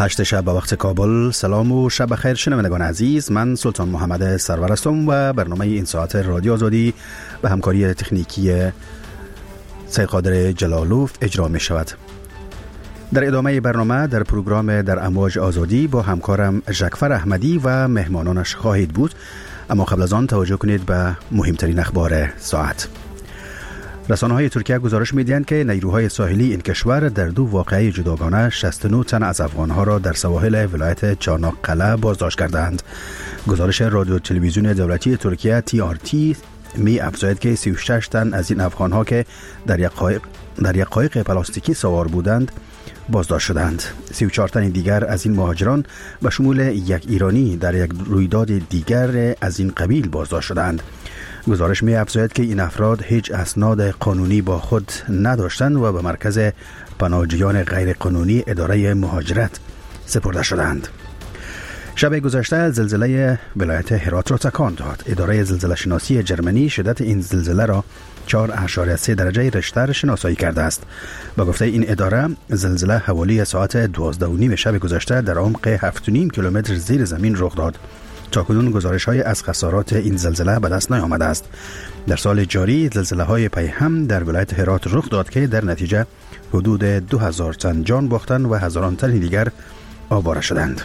8 شب به وقت کابل. سلام و شب بخیر شنوندگان عزیز. من سلطان محمد سرور هستم و برنامه این ساعت رادیو آزادی به همکاری تکنیکی سید قادر جلالوف اجرا می شود. در ادامه برنامه در پروگرام در امواج آزادی با همکارم ژکفر احمدی و مهمانانش خواهید بود، اما قبل از آن توجه کنید به مهمترین اخبار ساعت. رسانه‌های ترکیه گزارش می‌دهند که نیروهای ساحلی این کشور در دو واقعه جداگانه 69 تن از افغان‌ها را در سواحل ولایت چاناققله بازداشت کردند. گزارش رادیو تلویزیون دولتی ترکیه TRT می افزاید که 36 تن از این افغان‌ها که در یک قایق پلاستیکی سوار بودند بازداشت شدند. 34 تن دیگر از این مهاجران به شمول یک ایرانی در یک رویداد دیگر از این قبیل بازداشت شدند. گزارش می افزاید که این افراد هیچ اسناد قانونی با خود نداشتند و به مرکز پناهجویان غیر قانونی اداره مهاجرت سپرده شدند. شب گذشته زلزله ولایت هرات را تکان داد. اداره زلزله شناسی جرمنی شدت این زلزله را 4.3 درجه ریشتر شناسایی کرده است. با گفته این اداره، زلزله حوالی ساعت 12:30 شب گذشته در عمق 7.5 کیلومتر زیر زمین رخ داد. تاکنون گزارش‌های از خسارات این زلزله به دست نیامده است. در سال جاری زلزله‌های پیهم در ولایت هرات رخ داد که در نتیجه حدود 2000 تن جان باختند و هزاران تن دیگر آواره شدند.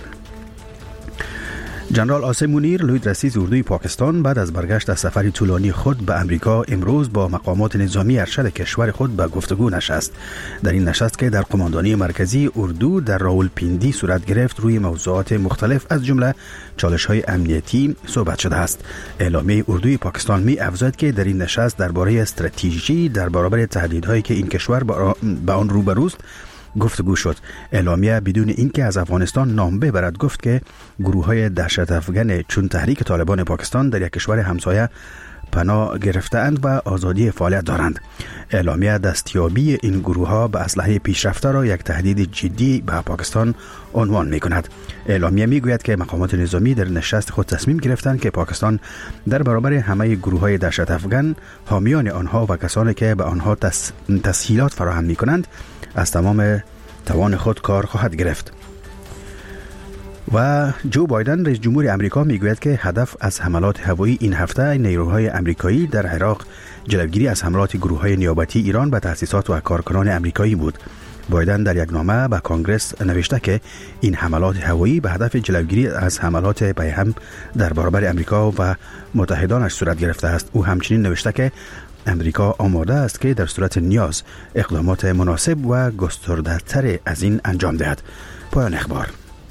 جنرال آسم مونیر، لوی رئیس اردوی پاکستان، بعد از برگشت از سفری طولانی خود به امریکا امروز با مقامات نظامی ارشد کشور خود به گفتگو نشست. در این نشست که در قماندانی مرکزی اردو در راولپیندی صورت گرفت، روی موضوعات مختلف از جمله چالش‌های امنیتی صحبت شده است. اعلامیه اردوی پاکستان می افزاید که در این نشست درباره استراتژی در برابر تهدیدهایی که این کشور با آن روبروست گفتگو شد. اعلامیه بدون اینکه از افغانستان نام ببرد گفت که گروه‌های دهشت افغان چون تحریک طالبان پاکستان در یک کشور همسایه پناه گرفته‌اند و آزادی فعالیت دارند. اعلامیه دستیابی این گروه‌ها به اسلحه پیشرفته را یک تهدید جدی به پاکستان عنوان می‌کند. اعلامیه می‌گوید که مقامات نظامی در نشست خود تصمیم گرفتند که پاکستان در برابر همه گروه‌های دهشت افغان، حامیان آنها و کسانی که به آنها تسهیلات فراهم می‌کنند از تمام توان خود کار خواهد گرفت. و جو بایدن رئیس جمهور امریکا میگوید که هدف از حملات هوایی این هفته نیروهای امریکایی در عراق جلوگیری از حملات گروه‌های نیابتی ایران به تأسیسات و کارکنان امریکایی بود. بایدن در یک نامه به کنگره نوشته که این حملات هوایی به هدف جلوگیری از حملات پیهم در برابر امریکا و متحدانش صورت گرفته است. او همچنین نوشته که امریکا آماده است که در صورت نیاز اقدامات مناسب و گسترده‌تر از این انجام دهد. پایان اخبار.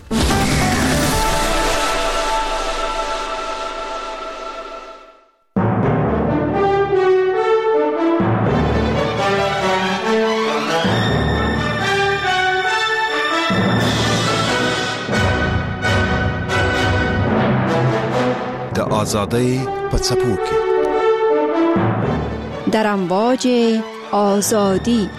د آزادی په څپو کې در امواج آزادی.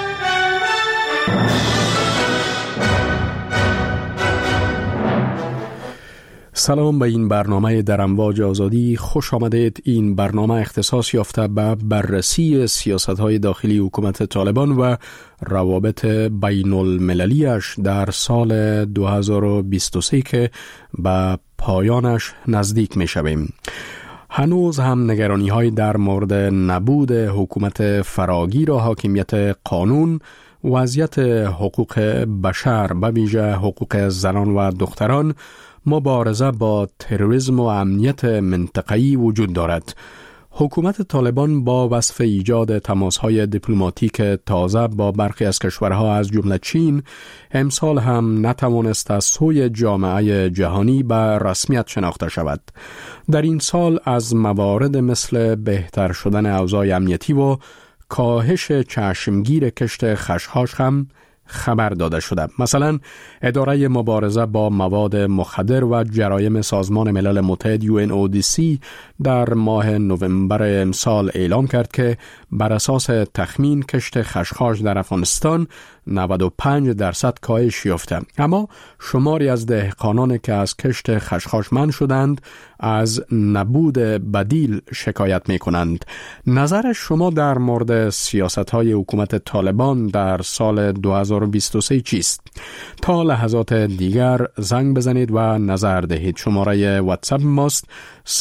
سلام به این برنامه در امواج آزادی خوش آمدید. این برنامه اختصاص یافته به بررسی سیاست‌های داخلی حکومت طالبان و روابط بین المللیش در سال 2023 که به پایانش نزدیک می شویم. هنوز هم نگرانی‌های در مورد نبود حکومت فراگیر و حاکمیت قانون، وضعیت حقوق بشر به ویژه حقوق زنان و دختران، مبارزه با تروریسم و امنیت منطقه‌ای وجود دارد. حکومت طالبان با وصف ایجاد تماس‌های دیپلماتیک تازه با برخی از کشورها از جمله چین، امسال هم نتوانست از سوی جامعه جهانی به رسمیت شناخته شود. در این سال از موارد مثل بهتر شدن اوضاع امنیتی و کاهش چشمگیر کشت خشخاش هم خبر داده شده. مثلا اداره مبارزه با مواد مخدر و جرایم سازمان ملل متحد UNODC در ماه نوامبر امسال اعلام کرد که بر اساس تخمین کشت خشخاش در افغانستان 95% کاهش یافته. اما شماری از دهقانان که از کشت خشخاش منع شدند از نبود بدیل شکایت می کنند. نظر شما در مورد سیاست‌های حکومت طالبان در سال 2023 چیست؟ تا لحظات دیگر زنگ بزنید و نظر دهید. شماره واتساپ ماست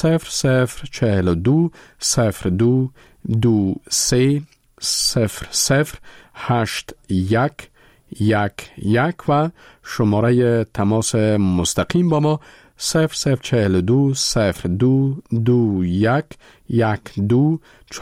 0042 02 23 008111 و شماره تماس مستقیم با ما 0042 02 21 12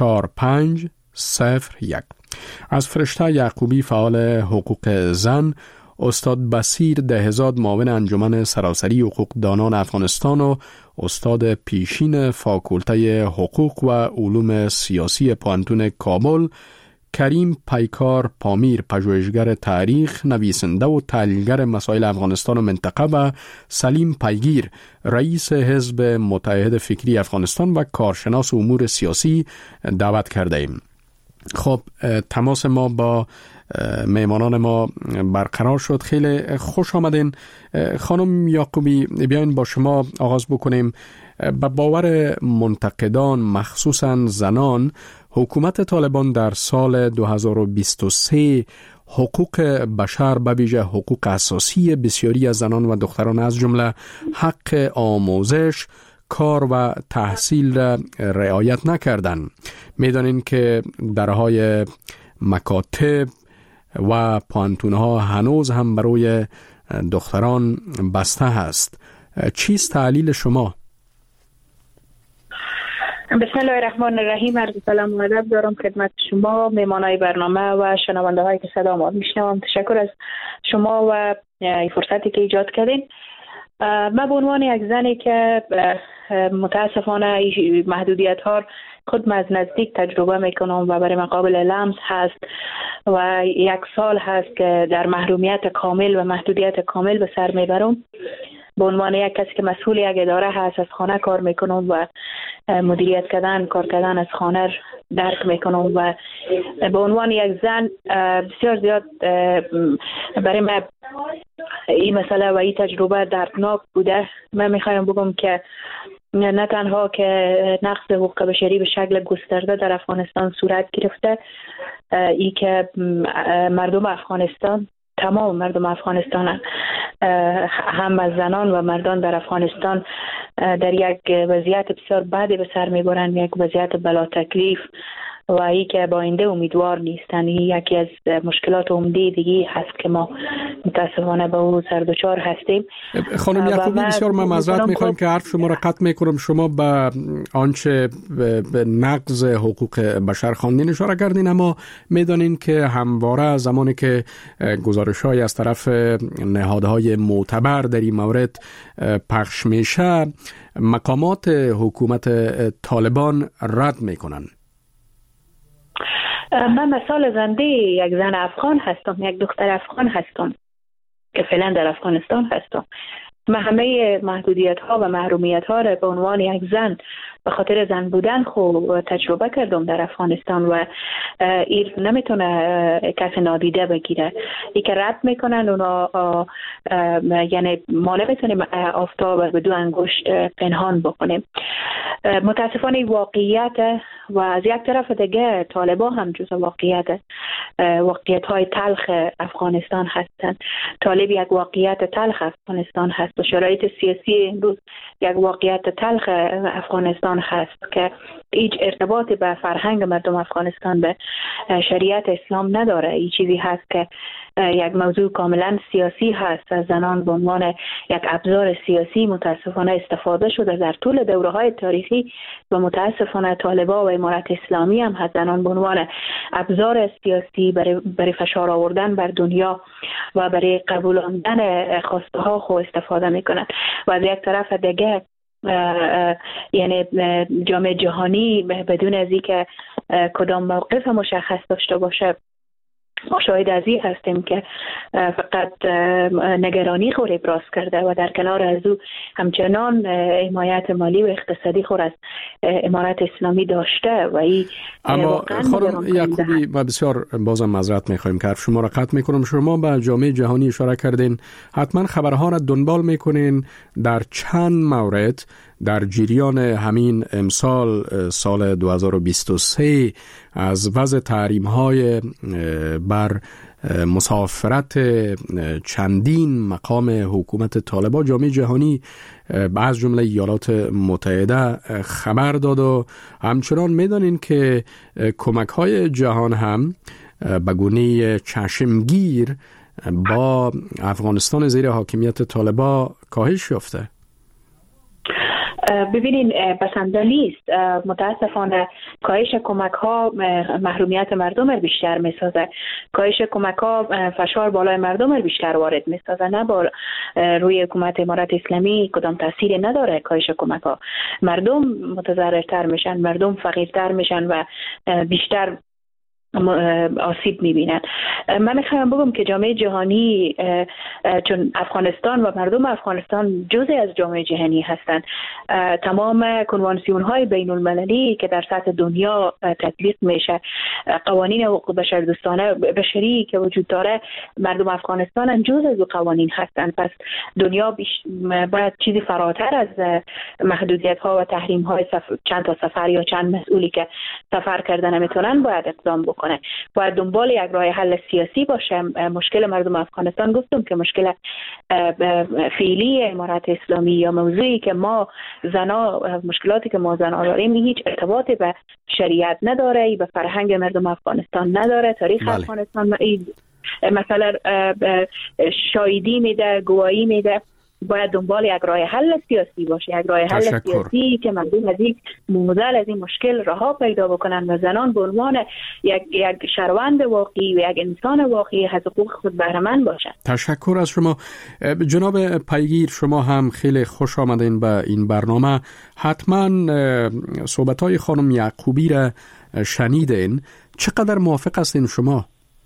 4501. از فرشته یعقوبی فعال حقوق زن، استاد بصیر دهزاد معاون انجمن سراسری حقوق دانان افغانستان و استاد پیشین فاکولته حقوق و علوم سیاسی پوهنتون کابل، کریم پیکار پامیر پژوهشگر تاریخ، نویسنده و تحلیلگر مسائل افغانستان و منطقه و سلیم پیگیر رئیس حزب متحد فکری افغانستان و کارشناس امور سیاسی دعوت کرده ایم. خب تماس ما با میمانان ما برقرار شد. خیلی خوش آمدین. خانم یعقوبی، بیاین با شما آغاز بکنیم. به باور منتقدان مخصوصاً زنان، حکومت طالبان در سال 2023 حقوق بشر به ویژه حقوق اساسی بسیاری از زنان و دختران از جمله حق آموزش، کار و تحصیل را رعایت نکردند. می‌دانید که درهای مکاتب و پوهنتون‌ها هنوز هم برای دختران بسته هست. چیست تعلیل شما؟ بسم الله الرحمن الرحیم. عرض سلام و ادب دارم خدمت شما میمانای برنامه و شنونده هایی که صدا ما میشنوم. تشکر از شما و فرصتی که ایجاد کردین. من به عنوان یک زنی که متاسفانه محدودیت ها خود از نزدیک تجربه میکنم و برای من قابل لمس هست و 1 سال هست که در محرومیت کامل و محدودیت کامل به سر میبرم. به عنوان یک کسی که مسئول یک اداره هست، از خانه کار میکنم و مدیریت کردن، کار کردن از خانه درک میکنم و به عنوان یک زن بسیار زیاد برای من این مسئله و این تجربه دردناک بوده. من میخوایم بگم که نه تنها که نقض حقوق بشری به شکل گسترده در افغانستان صورت گرفته، ای که مردم افغانستان، تمام مردم افغانستان، هم از زنان و مردان در افغانستان در یک وضعیت بسیار بدی به سر میبرند، یک وضعیت بلا تکلیف و ای که با آینده امیدوار نیستن. یکی از مشکلات عمده دیگه هست که ما متاسفانه به او سردوچار هستیم. خانم یعقوبی، بسیار من معذرت میخوایم که حرف شما را قطع میکنم. شما به آنچه به نقض حقوق بشر خواندین اشاره کردین، اما میدانین که همواره زمانی که گزارش‌های از طرف نهادهای معتبر در این مورد پخش میشه، مقامات حکومت طالبان رد میکنن. من مثال زنده یک زن افغان هستم، یک دختر افغان هستم که فعلا در افغانستان هستم. من همه محدودیت ها و محرومیت ها را به عنوان یک زن به خاطر زن بودن خوب تجربه کردم در افغانستان و این نمیتونه کسی نادیده بگیره. ای که رد میکنن اونا، یعنی ما نمیتونیم آفتاب به 2 انگشت پنهان بکنیم. متاسفانه واقعیت و از یک طرف دیگه طالبان هم جز واقعیت های تلخ افغانستان هستند. طالب یک واقعیت تلخ افغانستان هست و شرایط سیاسی امروز یک واقعیت تلخ افغانستان هست که هیچ ارتباطی به فرهنگ مردم افغانستان به شریعت اسلام نداره. این چیزی هست که یک موضوع کاملا سیاسی هست. از زنان به عنوان یک ابزار سیاسی متاسفانه استفاده شده در طول دوره‌های تاریخی و متاسفانه طالبان و امارت اسلامی هم از زنان به عنوان ابزار سیاسی برای فشار آوردن بر دنیا و برای قبولوندن خواسته ها خود استفاده میکنند. و از یک طرف دیگه یعنی جامعه جهانی بدون از اینکه کدام موقف مشخص داشته باشه ما شاهد از این هستیم که فقط نگرانی خود ابراز کرده و در کنار از او همچنان حمایت مالی و اقتصادی خود از امارت اسلامی داشته و این اما خانم یعقوبی ما بسیار بازم معذرت می‌خوایم که شما را قطع می‌کنم. شما به جامعه جهانی اشاره کردین، حتما خبرها را دنبال می‌کنین. در چند مورد در جریان همین امسال سال 2023 از وضع تحریم‌های بر مسافرت چندین مقام حکومت طالبان جامعه جهانی از جمله ایالات متحده خبر داد و همچنان می‌دانین که کمک‌های جهان هم به گونه چشمگیر با افغانستان زیر حاکمیت طالبان کاهش یافته. ببینین بسنده نیست، متاسفانه کاهش کمک ها محرومیت مردم رو بیشتر میسازه، کاهش کمک ها فشار بالای مردم رو بیشتر وارد میسازه، نه با روی حکومت امارت اسلامی کدام تأثیری نداره. کاهش کمک ها مردم متضررتر میشن، مردم فقیرتر میشن و بیشتر آسیب میبینن. من میخوام بگم که جامعه جهانی، چون افغانستان و مردم افغانستان جزء از جامعه جهانی هستند، تمام کنوانسیون های بین المللی که در سطح دنیا تطبیق میشه، قوانین حقوق بشردوستانه بشری که وجود داره، مردم افغانستان جزء از قوانین هستند. پس دنیا باید چیزی فراتر از محدودیت ها و تحریم های چند تا سفر یا چند مسئولی که سفر کردن نمیتونن باید اقدام بکنه. باید دنبال یک راه حل سیاسی باشه. مشکل مردم افغانستان گفتم که مشکل فعلی امارت اسلامی یا موضوعی که ما زنا، مشکلاتی که ما زنا داریم هیچ ارتباطی به شریعت نداره، به فرهنگ مردم افغانستان نداره، تاریخ افغانستان مثلا شاهدی میده، گواهی میده. باید دنبال یک راه حل سیاسی باشه، یک راه حل سیاسی که مردم از این موزل، از این مشکل رها پیدا بکنن و زنان به عنوان یک شهروند واقعی و یک انسان واقعی از حقوق خود بهره مند باشند. تشکر از شما جناب پیگیر. شما هم خیلی خوش آمدین به این برنامه. حتما صحبت‌های خانم یعقوبی را شنیدین. چقدر موافق هستین شما؟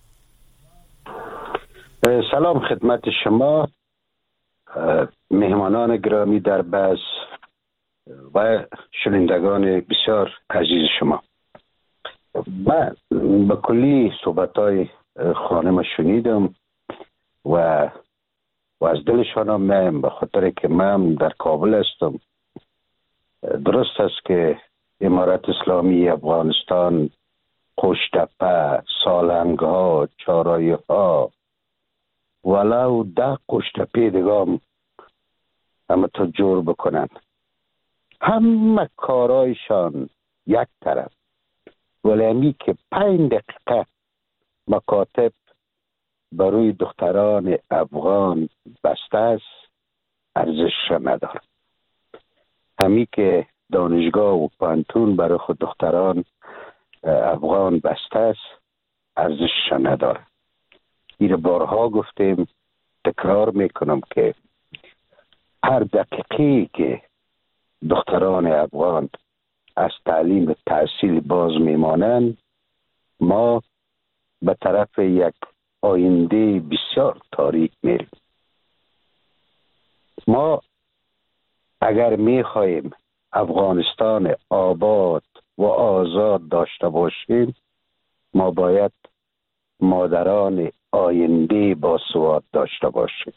سلام خدمت شما، مهمانان گرامی در بحث و شنوندگان بسیار عزیز شما. من به کلی صحبت‌های خانم شنیدم و از دلشان هم به خاطر که من در کابل هستم. درست است که امارت اسلامی افغانستان قشتپه، سالنگ‌ها، چارایی‌ها ولو 10 قشتپه دیگه هم تا جور بکنن، همه کارایشان یک طرف، ولی همی که 5 دقیقه مکاتب بروی دختران افغان بسته است ارزش نداره. همی که دانشگاه و پانتون برای خود دختران افغان بسته است ارزش نداره. این بارها گفتیم، تکرار میکنم که هر دقیقی که دختران افغان از تعلیم تحصیل باز میمانند، ما به طرف یک آینده بسیار تاریک میریم. ما اگر میخواهیم افغانستان آباد و آزاد داشته باشیم، ما باید مادران آینده با سواد داشته باشیم.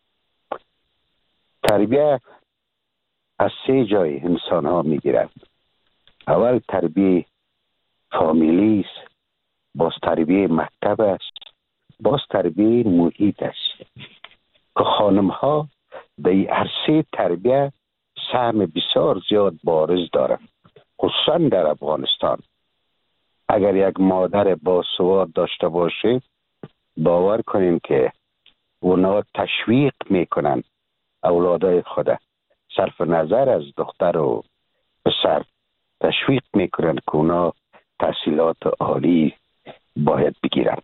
تربیه از 3 جای انسان ها می گیرند. اول تربیه فامیلی است، باز تربیه مکتب است، باز تربیه محیط است که خانم ها در هر 3 تربیه سهم بسیار زیاد بارز دارند. خصوصا در افغانستان اگر یک مادر با سواد داشته باشه، باور کنیم که اونا تشویق میکنن اولادای خود، صرف نظر از دختر و پسر، تشویق میکنن که اونا تحصیلات عالی باید بگیرن.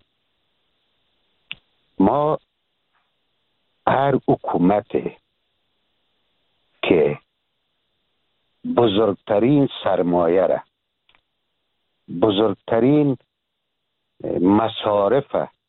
ما هر حکومت که بزرگترین سرمایه را، بزرگترین مصارف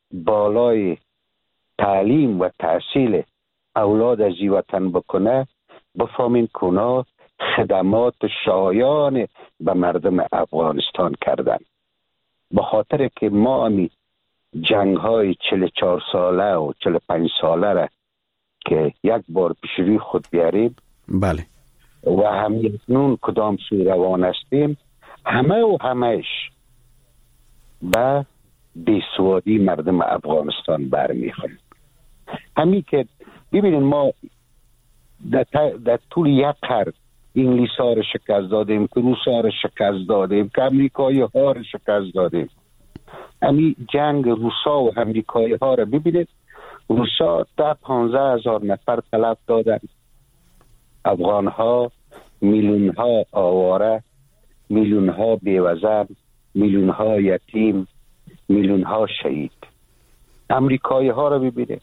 بالای تعلیم و تحصیل اولاد از این وطن بکنه، بفهمین که اونا خدمات شایان به مردم افغانستان کردن. به خاطر که ما همی جنگ های 44 ساله و 45 ساله را که یک بار پیش روی خود بیاریم، بله، و همینون کدام سو روان هستیم، همه و همهش به بیسوادی مردم افغانستان برمیخوریم. همین که ببینید ما در طول یک قرن انگلیس ها رو شکست دادیم، که روس ها رو شکست دادیم، که امریکایی ها رو شکست دادیم. همین جنگ روسا و امریکایی ها رو ببینید، روسا 15,000 نفر تلف دادن، افغان ها میلیون ها آواره، میلیون ها بیوزن، میلیون ها یتیم، میلیون ها شهید. امریکایی ها رو ببینید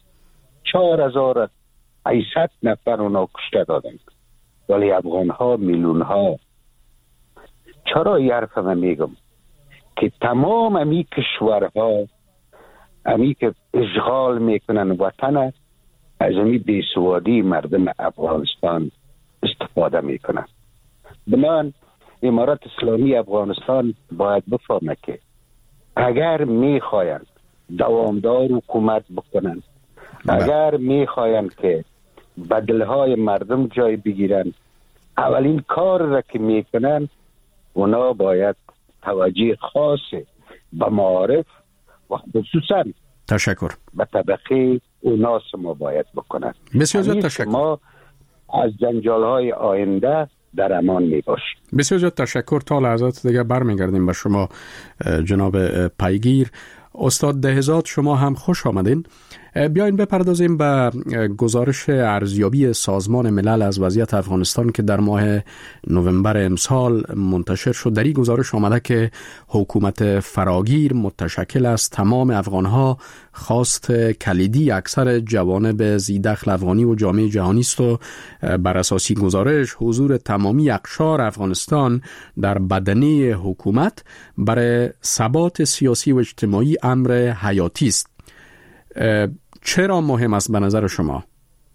4,800 نفر اونا کشته دادن، ولی افغان ها میلیون ها. چرا این حرف من میگم؟ که تمام امی کشورها امی که اشغال میکنن وطن، از امی بیسوادی مردم افغانستان استفاده میکنن. بنابراین امارت اسلامی افغانستان باید بفهمه که اگر میخواین دوامدار حکومت بکنن، اگر میخواین که بدلهای مردم جای بگیرن، اولین کار را که میکنن اونا باید توجه خاص به معارف و خصوصا تشکر به طبقه اوناس ما باید بکنن. بسیار زیاد تشکر. ما از جنجال‌های آینده در امان میباشیم. بسیار زیاد تشکر. تا لحظات دیگه برمیگردیم به شما جناب پیگیر. استاد دهزاد، شما هم خوش آمدین. بیاین بپردازیم به گزارش ارزیابی سازمان ملل از وضعیت افغانستان که در ماه نوامبر امسال منتشر شد. در این گزارش آمده که حکومت فراگیر متشکل از تمام افغانها خواست کلیدی اکثر جوانب ذی‌دخل افغانی و جامعه جهانی است و بر اساس این گزارش حضور تمامی اقشار افغانستان در بدنه حکومت برای ثبات سیاسی و اجتماعی امر حیاتی است. چرا مهم است به نظر شما؟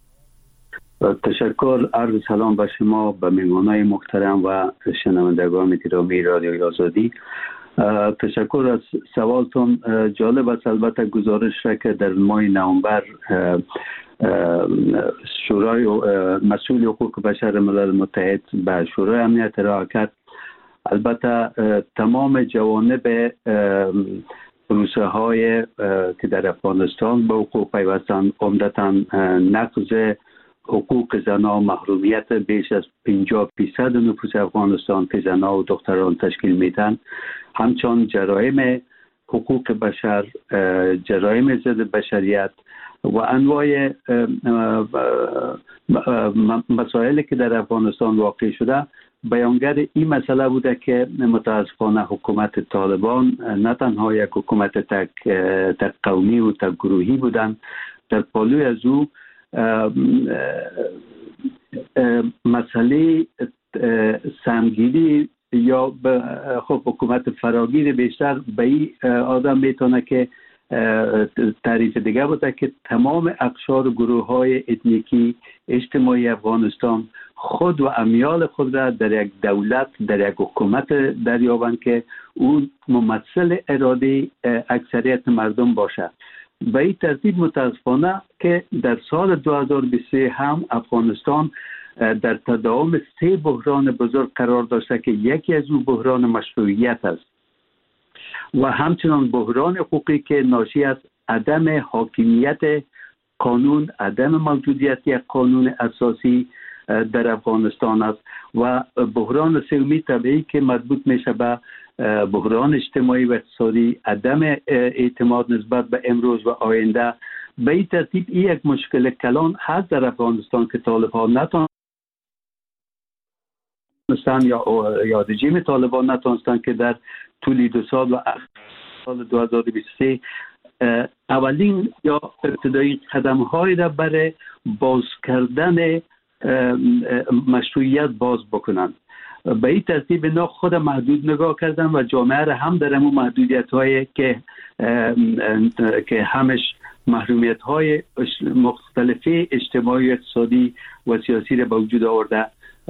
تشکر. عرض سلام به شما، به مهمانای محترم و شنوندگان گرامی رادیوی آزادی. تشکر از سوالتون. جالب است البته گزارش را که در ماه نوامبر شورای مسئول حقوق بشر ملل متحد به شورای امنیت ارائه کرد. البته تمام جوانب پروسه های که در افغانستان به حقوق پیوستند، عمدتاً نقض حقوق زنان، محرومیت بیش از 50% نفوس افغانستان که زنان و دختران تشکیل میدن، همچنان جرایم حقوق بشر، جرایم ضد بشریت و انواع مسائلی که در افغانستان واقع شده، بیانگر این مسئله بوده که متاسفانه حکومت طالبان نه تنها یک حکومت تک قومی و تک گروهی بودند، در پالوی از او مسئله سمگیری یا خب حکومت فراگیر بیشتر به این آدم میتونه که تعریف دیگه بوده که تمام اقشار و گروه های اتنیکی اجتماعی افغانستان خود و امیال خود را در یک دولت، در یک حکومت دریابند که اون ممثل اراده اکثریت مردم باشه. به این ترتیب متاسفانه که در سال 2023 هم افغانستان در تداوم 3 بحران بزرگ قرار داشته که یکی از اون بحران مشروعیت است و همچنان بحران حقوقی که ناشی از عدم حاکمیت قانون، عدم موجودیت یک قانون اساسی در افغانستان است و بحران سومی طبیعی که مربوط میشه به بحران اجتماعی و اقتصادی، عدم اعتماد نسبت به امروز و آینده. به این ترتیب این یک مشکل کلان هست در افغانستان که طالبان نتونستن یا رژیم طالبان نتونستن که در طول 2 سال و سال 2023 اولین یا ابتدایی قدم‌هایی را برای باز کردن مشروعیت باز بکنند. به این ترتیب اینا خود محدود نگاه کردن و جامعه را هم در همون محدودیت هایی که همش محرومیت های مختلفی اجتماعی، اقتصادی و سیاسی را به وجود آورده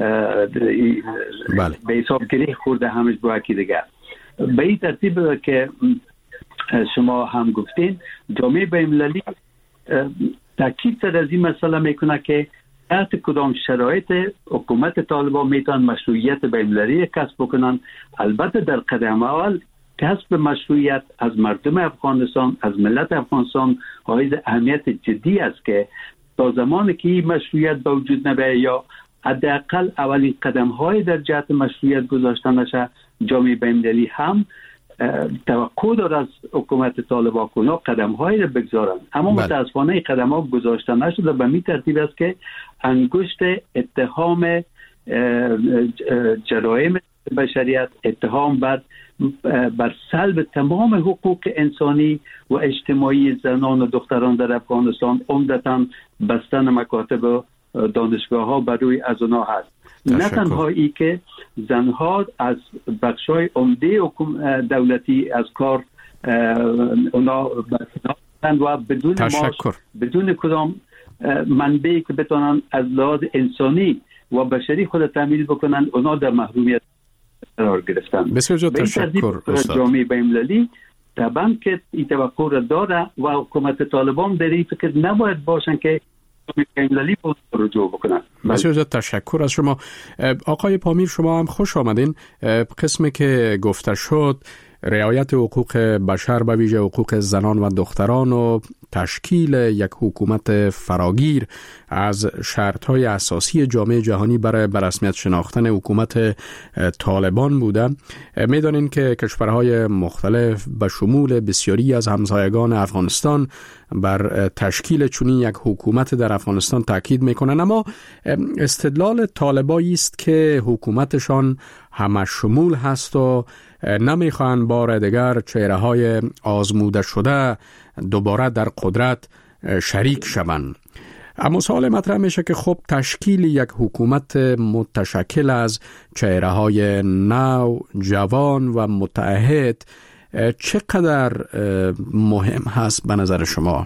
به حساب گیری خورده همش با یکی دیگر. به این ترتیب که شما هم گفتین، جامعه بین‌المللی تاکید سر از این مسئله میکنه که تحت کدام شرایط حکومت طالبان میتونن مشروعیت بین‌المللی کسب بکنن. البته در قدم اول کسب مشروعیت از مردم افغانستان، از ملت افغانستان حائز اهمیت جدی است که تا زمانی که این مشروعیت به وجود نبیاید یا حداقل اولین قدم های در جهت مشروعیت گذاشته نشه، جامعه بین‌المللی هم توقع داره از حکومت طالبان که قدم هایی را بگذارند. اما متاسفانه قدم ها گذاشته نشده. به این ترتیب است که انگشت اتهام جرایم بشریت، اتهام بر سلب تمام حقوق انسانی و اجتماعی زنان و دختران در افغانستان، عمدتاً بستن مکاتب و دانشگاه ها بر روی از اونا هست. نه تنها ای که زنها از بخشای عمده دولتی از کار اونا برکنارند و بدون معاش، بدون کدام منبعی که بتونن از لحاظ انسانی و بشری خود تامین بکنن، اونا در محرومیت قرار گرفتن. بسیار زیاد تشکر استاد. جامعه بین‌المللی طبعا که این توقع را داره و حکومت طالبان در این فکر نباید باشن که بین‌المللی رجوع بکنن. بسیار زیاد تشکر از شما. آقای پامیر، شما هم خوش آمدین. قسمی که گفته شد رعایت حقوق بشر به ویژه حقوق زنان و دختران و تشکیل یک حکومت فراگیر از شرط‌های اساسی جامعه جهانی برای بررسمیت شناختن حکومت طالبان بوده. می‌دانید که کشورهای مختلف به شمول بسیاری از همسایگان افغانستان بر تشکیل چنین یک حکومت در افغانستان تاکید می‌کنند، اما استدلال طالبانی است که حکومتشان همه شمول هست و نمیخواهند بار دیگر چهره‌های آزموده شده دوباره در قدرت شریک شوند. اما سوال مطرح میشه که خب تشکیل یک حکومت متشکل از چهره‌های نو، جوان و متعهد چقدر مهم هست به نظر شما؟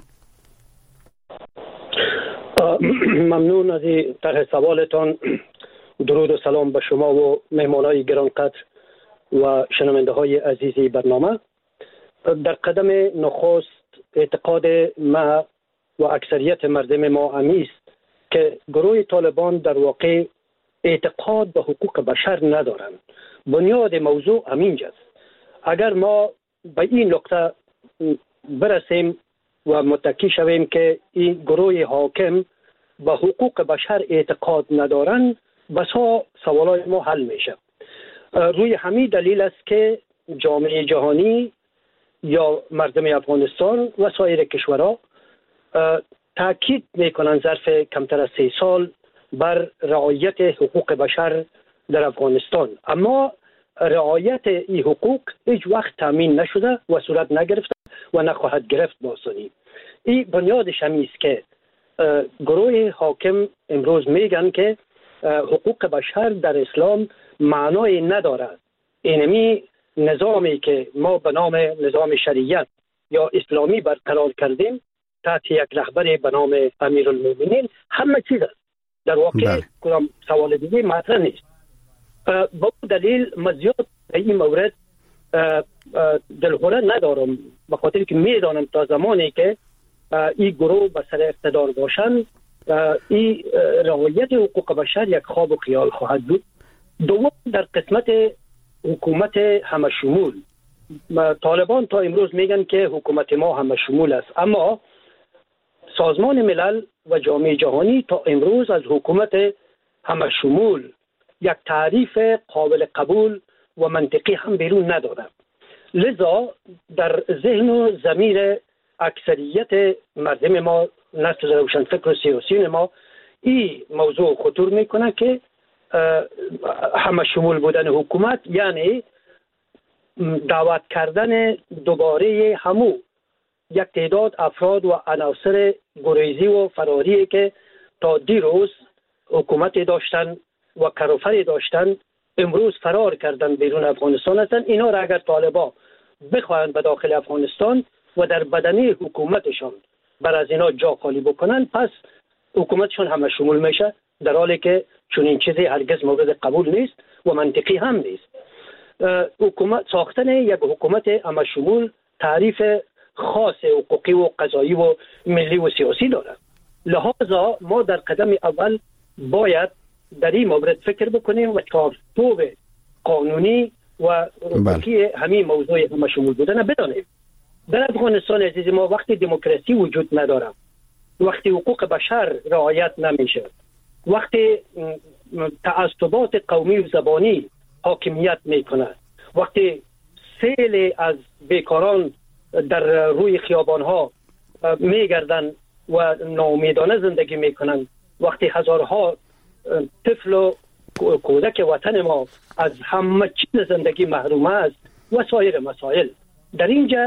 ممنون از این طرح سوالتان. درود و سلام به شما و مهمانای گرانقدر و شنونده های عزیزی برنامه. در قدم نخست اعتقاد ما و اکثریت مردم ما است که گروه طالبان در واقع اعتقاد به حقوق بشر ندارند. بنیاد موضوع همینجاست. اگر ما به این نقطه برسیم و متکی شویم که این گروه حاکم به حقوق بشر اعتقاد ندارند، بسا سوالای ما حل میشه. روی همین دلیل است که جامعه جهانی یا مردم افغانستان و سایر کشورها تاکید میکنن ظرف کمتر از 3 سال بر رعایت حقوق بشر در افغانستان، اما رعایت این حقوق هیچ وقت تامین نشده و صورت نگرفته و نخواهد گرفت با آسانی. این بنیادش همین است که گروه حاکم امروز میگن که حقوق بشر در اسلام معنای ندارد. اینمی نظامی که ما به نام نظام شریعت یا اسلامی برقرار کردیم تحت یک رهبر به نام امیرالمومنین همه چیز است. در واقع کدام سوال دیگه مطرح نیست. با دلیل مزیاد به این مورد دلخوره ندارم، به خاطر که میدانم تا زمانی که این گروه به سر اقتدار باشند این رعایت حقوق بشر یک خواب و خیال خواهد بود. دوم، در قسمت حکومت همه شمول، طالبان تا امروز میگن که حکومت ما همه شمول است، اما سازمان ملل و جامعه جهانی تا امروز از حکومت همه شمول یک تعریف قابل قبول و منطقی هم بیرون نداده. لذا در ذهن و ضمیر اکثریت مردم ما، نسل روشن فکر و سیاسیون ما، این موضوع خطور میکنه که همه شمول بودن حکومت یعنی دعوت کردن دوباره همو یک تعداد افراد و عناصر گریزی و فراری که تا دیروز حکومت داشتن و کروفری داشتن امروز فرار کردن بیرون افغانستان هستند. اینا را اگر طالبان بخواهند به داخل افغانستان و در بدنه حکومتشان بر از اینا جا خالی بکنن، پس حکومتشان همه شمول میشه، در حالی که چون این چیزی هرگز مورد قبول نیست و منطقی هم نیست. حکومت ساختن یک حکومت همه شمول تعریف خاص حقوقی و قضایی و ملی و سیاسی داره. لذا ما در قدم اول باید در این مورد فکر بکنیم و چارچوب قانونی و حقوقی همین موضوع همه شمول بودن بدانیم. در افغانستان عزیز ما وقتی دموکراسی وجود نداره، وقتی حقوق بشر رعایت نمیشه، وقتی تعصبات قومی و زبانی حاکمیت میکنه، وقتی سیل از بیکاران در روی خیابانها میگردن و ناامیدانه زندگی میکنن، وقتی هزارها طفل و کودک وطن ما از همه چیز زندگی محروم است و سایر مسائل، در اینجا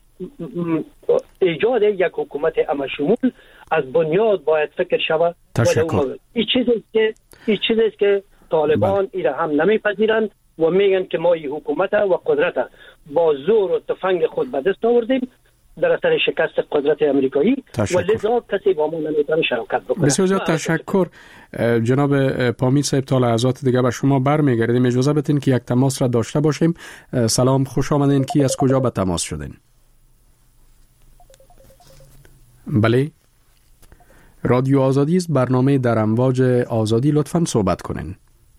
ایجاد یک حکومت همه شمول از بنیاد باید فکر شود. تشکر. این چیزی است که طالبان ایره هم نمیپذیرند و میگن که ما این حکومت و قدرت با زور و تفنگ خود به دست آوردیم در اثر شکست قدرت امریکایی و لذا کسی با ما نمیتونه شراکت بکنه. بسیار زیاد تشکر جناب پامید صاحب. تا لحظات دیگه به شما برمیگردیم. اجازه بدین که یک تماس را داشته باشیم. سلام، خوش آمدین. کی از کجا به تماس شدین؟ بله، رادیو آزادی است، برنامه در امواج آزادی، لطفاً صحبت کنین.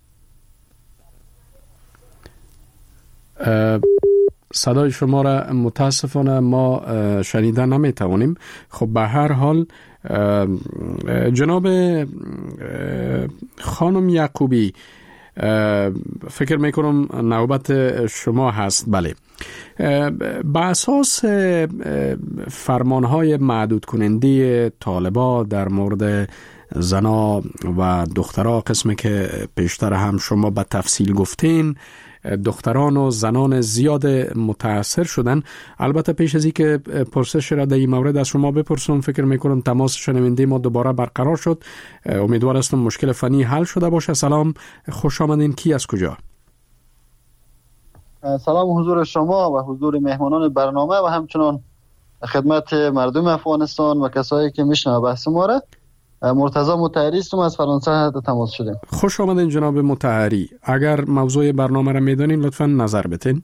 صدای شما را متاسفانه ما شنیدن نمیتوانیم. خب به هر حال جناب خانم یعقوبی، فکر میکنم نوبت شما هست. بله، به اساس فرمانهای محدود کننده طالبان در مورد زنا و دخترها، قسمی که پیشتر هم شما به تفصیل گفتین، دختران و زنان زیاد متاثر شدن. البته پیش از این که پرسش را در این مورد از شما بپرسم، فکر میکنم تماس شنونده ما دوباره برقرار شد. امیدوار هستم مشکل فنی حل شده باشه. سلام، خوش آمدین. کی از کجا؟ سلام حضور شما و حضور مهمانان برنامه و همچنان خدمت مردم افغانستان و کسایی که میشنوند بحث ما را. مرتضی مطهری هستم، از فرانسه تماس شدیم. خوش آمدین جناب مطهری. اگر موضوع برنامه را میدونین لطفاً نظر بدین.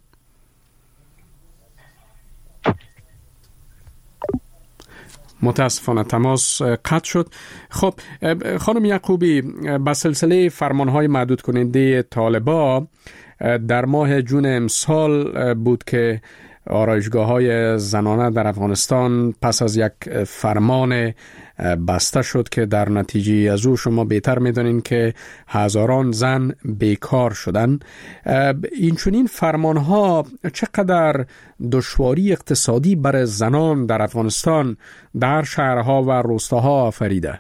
متاسفانه تماس قطع شد. خب خانم یعقوبی، به سلسله فرمانهای محدود کننده طالبان در ماه جون امسال بود که آرایشگاه‌های زنانه در افغانستان پس از یک فرمان بسته شد که در نتیجه از او شما بهتر می‌دانید که هزاران زن بیکار شدن. این چنین فرمان‌ها چقدر دشواری اقتصادی برای زنان در افغانستان در شهرها و روستاها آفریده؟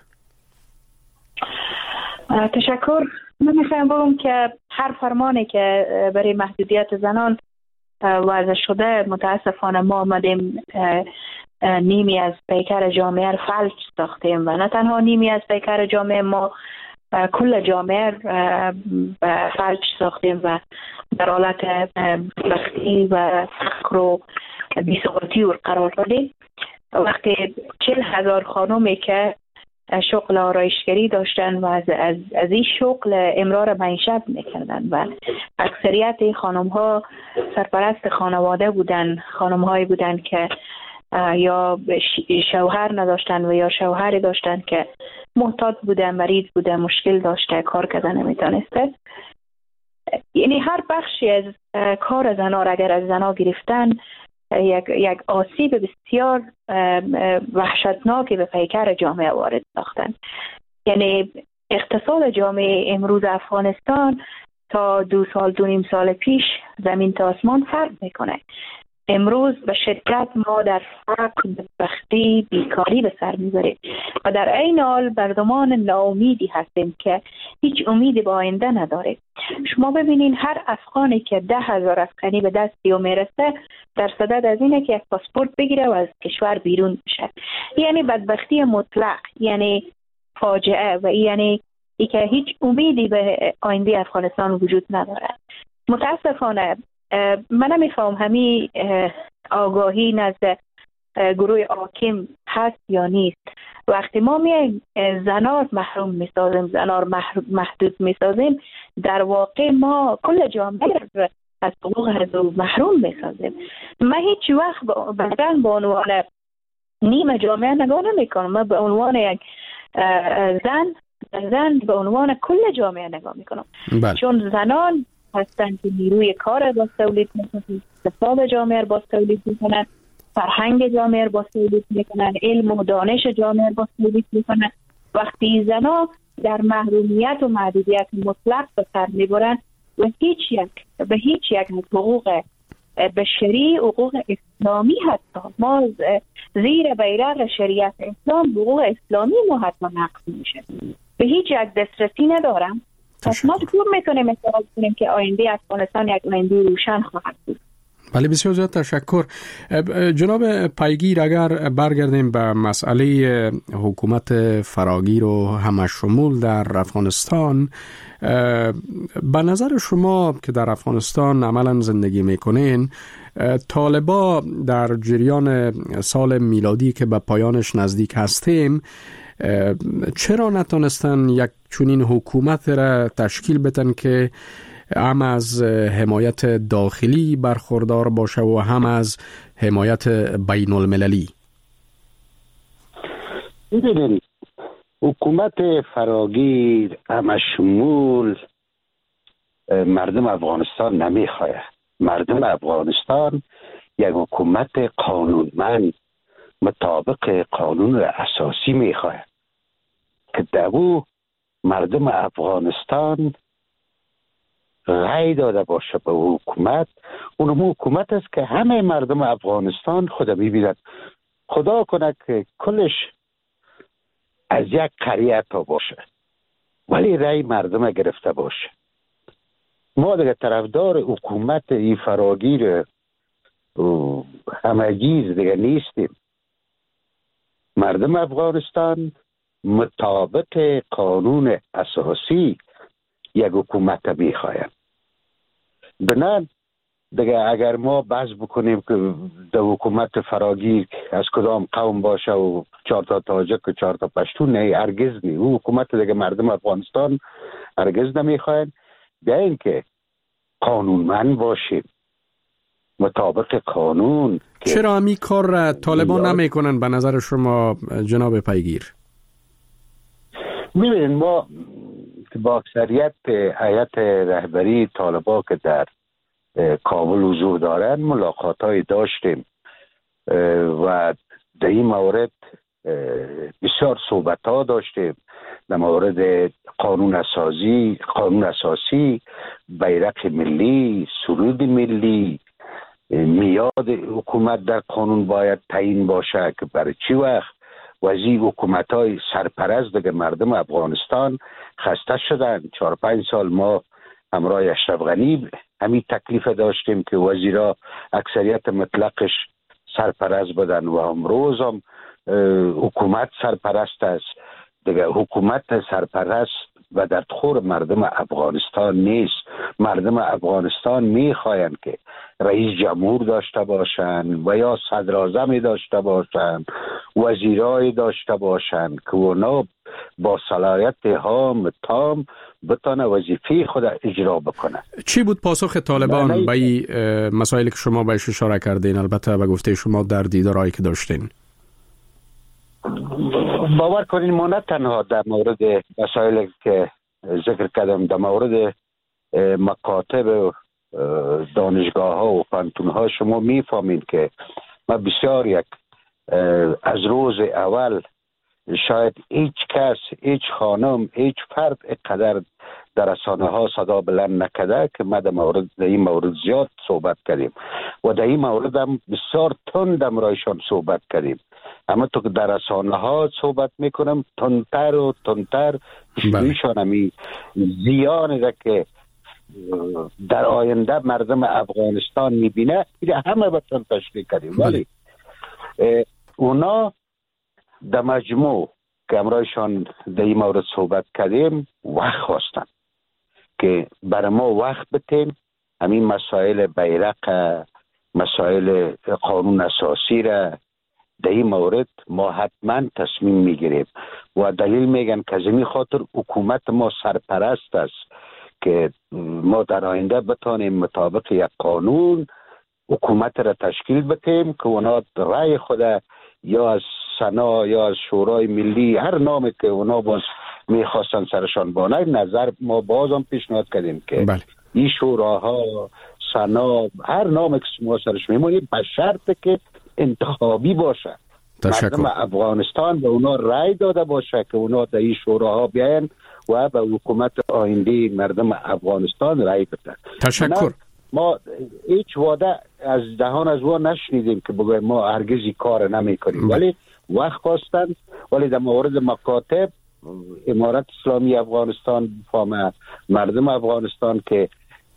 تشکر. من میخوایم بگم که هر فرمانی که برای محدودیت زنان وضع شده، متاسفانه ما آمدیم نیمی از پیکر جامعه را فلج ساختیم و نه تنها نیمی از پیکر جامعه، ما کل جامعه فلج ساختیم و در حالت بختی و فقر و بی‌ثباتی قرار دادیم. وقتی 40,000 خانومی که شغل آرایشگری داشتن و از این شغل امرار معیشت میکردن و اکثریت خانم ها سرپرست خانواده بودن، خانم هایی بودن که یا شوهر نداشتن و یا شوهری داشتن که محتاج بوده، مریض بوده، مشکل داشته، کار کردن نمیتونسته. یعنی هر بخشی از کار زنا را اگر از زنا گرفتن، یک آسیب بسیار وحشتناکی به پیکر جامعه وارد ساختن. یعنی اقتصاد جامعه امروز افغانستان تا 2.5 سال پیش زمین تا آسمان فرق میکنه. امروز به شدت ما در فقر، بدبختی، بیکاری به سر میبریم و در عین حال مردمان ناامیدی هستیم که هیچ امیدی به آینده نداره. شما ببینین هر افغانی که 10,000 افغانی به دستی و میرسه در صدد از اینه که یک پاسپورت بگیره و از کشور بیرون بشه. یعنی بدبختی مطلق، یعنی فاجعه و یعنی ای که هیچ امیدی به آینده افغانستان وجود ندارد. متاسفانه من نمیفهم همین آگاهی نزد گروه حاکم هست یا نیست. وقتی ما میایم زنار محروم میسازیم، زنار محدود میسازیم، در واقع ما کل جامعه از حقوق محروم میسازیم. من هیچ وقت بعداً به عنوان نیم جامعه نگاه نمیکنم. من به عنوان یک زن به عنوان کل جامعه نگاه میکنم. چون زنان هستند که نیروی کار با تولید میکنند، اقتصاد جامعه با تولید میکنند، فرهنگ جامعه با تولید میکنند، علم و دانش جامعه با تولید میکنند. وقتی زنان در محرومیت و محدودیت مطلق به سر میبرند و به هیچ یک حقوق بشری، حقوق اسلامی حتی ما زیر بیرق شریعت اسلام حقوق اسلامی ما حتی نقض میشه، به هیچ یک دسترسی ندارم. پس ما چطور میتونیم اعتراض کنیم که آینده افغانستان یک آینده روشن خواهد بود؟ بله، بسیار زیاد تشکر. جناب پیگیر، اگر برگردیم به مسئله حکومت فراگیر و همشمول در افغانستان، به نظر شما که در افغانستان عملا زندگی میکنین، طالبا در جریان سال میلادی که به پایانش نزدیک هستیم چرا نتونستن یک چنین حکومت را تشکیل بدن که هم از حمایت داخلی برخوردار باشه و هم از حمایت بین المللی؟ ببینید، حکومت فراگیر همشمول مردم افغانستان نمیخواه. مردم افغانستان یک حکومت قانونمند مطابق قانون اساسی میخواه که دو مردم افغانستان رای داده باشه به حکومت. اونم حکومت است که همه مردم افغانستان خود میبینند. خدا کنه که کلش از یک قریه تا باشه ولی رای مردم گرفته باشه. ما دیگه طرفدار حکومت ای فراگیر همگیز دیگه نیستیم. مردم افغانستان مطابق قانون اساسی یک حکومت میخواهند. بنان دیگه اگر ما بحث بکنیم که در حکومت فراگیر از کدام قوم باشه و 4 تا تاجک و 4 تا پشتون، نه، هرگز نه. او حکومت دیگه مردم افغانستان هرگز نمیخواهند. بیا اینکه قانونمند باشیم مطابق قانون. چرا همی کار را طالبان نمیکنن به نظر شما جناب پیگیر؟ ببینید، ما با اکثریت هیئت رهبری طالبان که در کابل حضور دارن ملاقات‌های داشتیم و در این مورد بسیار صحبت‌ها داشتیم در مورد قانون اساسی، بیرق ملی، سرود ملی، میاد حکومت در قانون باید تعیین باشه که برای چی وقت وزیر حکومت‌های سرپرست دیگه مردم افغانستان خسته شدن. 4-5 سال ما همراه اشرف غنی همین تکلیف داشتیم که وزیرا اکثریت مطلقش سرپرست بدن و امروز هم حکومت سرپرست است دیگه. حکومت سرپرست و در خور مردم افغانستان نیست. مردم افغانستان میخواهند که رئیس جمهور داشته باشند و یا صدراعظمی داشته باشند، وزیرای داشته باشند که اونا با صلاحیت تام بتونه وظیفه خود اجرا بکنه. چی بود پاسخ طالبان به این مسائلی که شما بهش اشاره کردین؟ البته به گفته شما در دیدارهایی که داشتین. باور کنین ما نه تنها در مورد مسائلی که ذکر کردم، در مورد مکاتب و دانشگاه ها و پانتون ها شما میفهمین که ما بسیار یک از روز اول شاید هیچ کس، هیچ خانم، هیچ فرد اقدر در رسانه ها صدا بلند نکرده که ما در این مورد زیاد صحبت کردیم و در این مورد هم بسیار تند امرایشان صحبت کردیم. اما تو که در رسانه ها صحبت میکنم تندتر و تندتر ایشان همی زیانی را که در آینده مردم افغانستان میبینه همه بطن تشریح کردیم. ولی اونا در مجموع که امرایشان در این مورد صحبت کردیم وقت خواستن که برای ما وقت بتیم همین مسائل بیرق، مسائل قانون اساسی را در این مورد ما حتما تصمیم میگیریم و دلیل میگن که زمین خاطر حکومت ما سرپرست است که ما در آینده بتانیم مطابق یک قانون حکومت را تشکیل بدیم که اونا رای خود یا از سنا یا از شورای ملی هر نامی که اونا باز میخواستن سرشان بانه نظر ما باز هم پیشنهاد کردیم که این شوراها سنا هر نامی که ما سرش میمونیم به شرط که انتخابی باشه. مردم افغانستان به اونا رای داده باشه که اونا در این شوراها بیاین و به حکومت آینده مردم افغانستان رای بدن. تشکر. ما هیچ وعده از دهان از او نشنیدیم که بگویم ما هرگزی کار نمی کنیم ولی وقت خواستن. ولی در مورد مکاتب امارت اسلامی افغانستان فهم مردم افغانستان که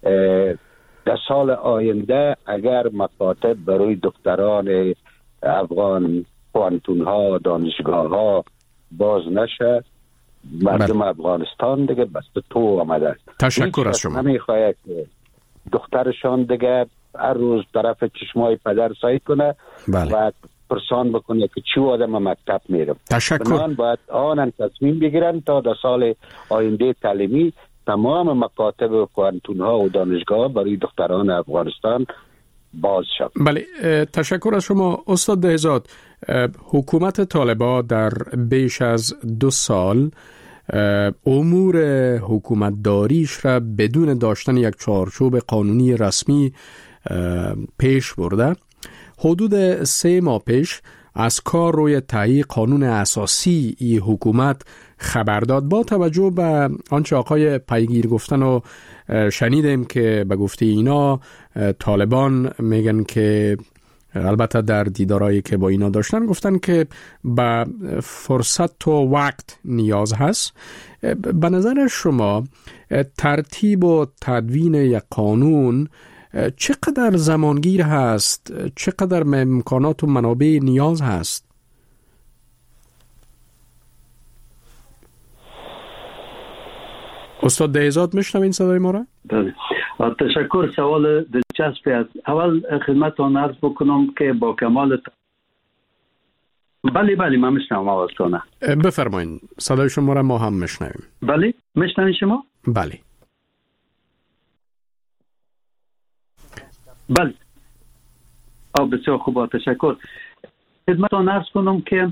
در سال آینده اگر مکاتب برای دکتران افغان پوانتون ها دانشگاه ها باز نشه مردم افغانستان دیگه بسته تو آمده. تشکر از شما. نمیخواهد که دخترشان دیگه هر روز طرف چشمای پدر سعی کنه و پرسان بکنه که چی آدم مکتب میرم. تشکر. باید آنان تصمیم بگیرن تا در سال آینده تعلیمی تمام مکاتب و پوانتون ها و دانشگاه برای دختران افغانستان باز شد. بله، تشکر از شما استاد بهزاد. حکومت طالبان در بیش از 2 سال امور حکومت داریش را بدون داشتن یک چارچوب قانونی رسمی پیش برده. حدود 3 ماه پیش از کار روی تهیه قانون اساسی ای حکومت خبر داد. با توجه به آنچه آقای پیگیر گفتن و شنیدیم که به گفته اینا طالبان میگن که البته در دیدارایی که با اینا داشتن گفتن که به فرصت و وقت نیاز هست. به نظر شما ترتیب و تدوین یک قانون چقدر زمانگیر هست؟ چقدر امکانات و منابع نیاز هست؟ استاد بهزاد میشنوین صدای ما را؟ بله. تشکر. سوال دلچسپی است. اول خدمتتان عرض بکنم که با کمال بله من میشنوم آوازتونه. بفرمایید. صدای شما را ما هم میشنویم. بله میشنوین شما؟ بله. بله. بسیار خوب. تشکر. خدمتتان عرض کنم که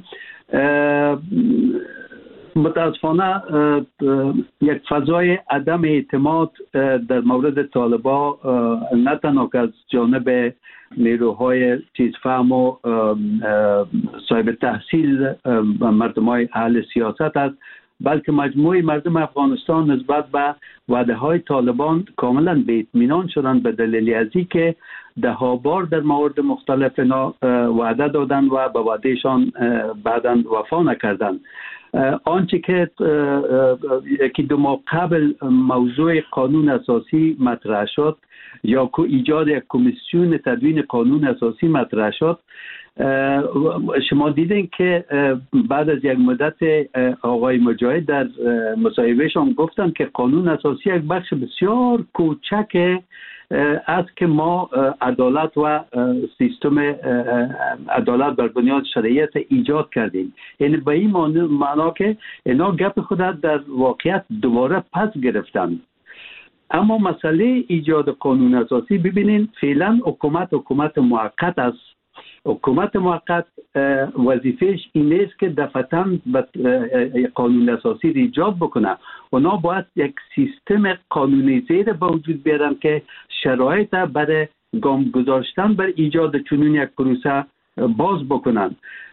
متاسفانه یک فضای عدم اعتماد در مورد طالبان نه تنها از جانب نیروهای چیزفهم و صاحب تحصیل و مردمای اهل سیاست است، بلکه مجموعه مردم افغانستان نسبت به وعده های طالبان کاملا به اطمینان شدند به دلیل ازی که ده بار در موارد مختلف وعده دادن و به وعدهشان بعداً وفا نکردند. آنچه که 1-2 ماه قبل موضوع قانون اساسی مطرح شد یا ایجاد یک کمیسیون تدوین قانون اساسی مطرح شد، شما دیدین که بعد از یک مدت آقای مجاهد در مصاحبهشان گفتن که قانون اساسی یک بخش بسیار کوچک است که ما عدالت و سیستم عدالت بر بنیاد شرعیت ایجاد کردیم. یعنی به این معنا که اینا گپ خود در واقعیت دوباره پس گرفتن. اما مسئله ایجاد قانون اساسی ببینین فعلا حکومت موقت است. حکومت موقت وظیفهش این است که دفعتاً قانون اساسی را ایجاد بکنه. اونا باید یک سیستم قانونی‌زده به وجود بیارن که شرایط برای گام گذاشتن بر ایجاد چنین یک پروسه باز بکنن.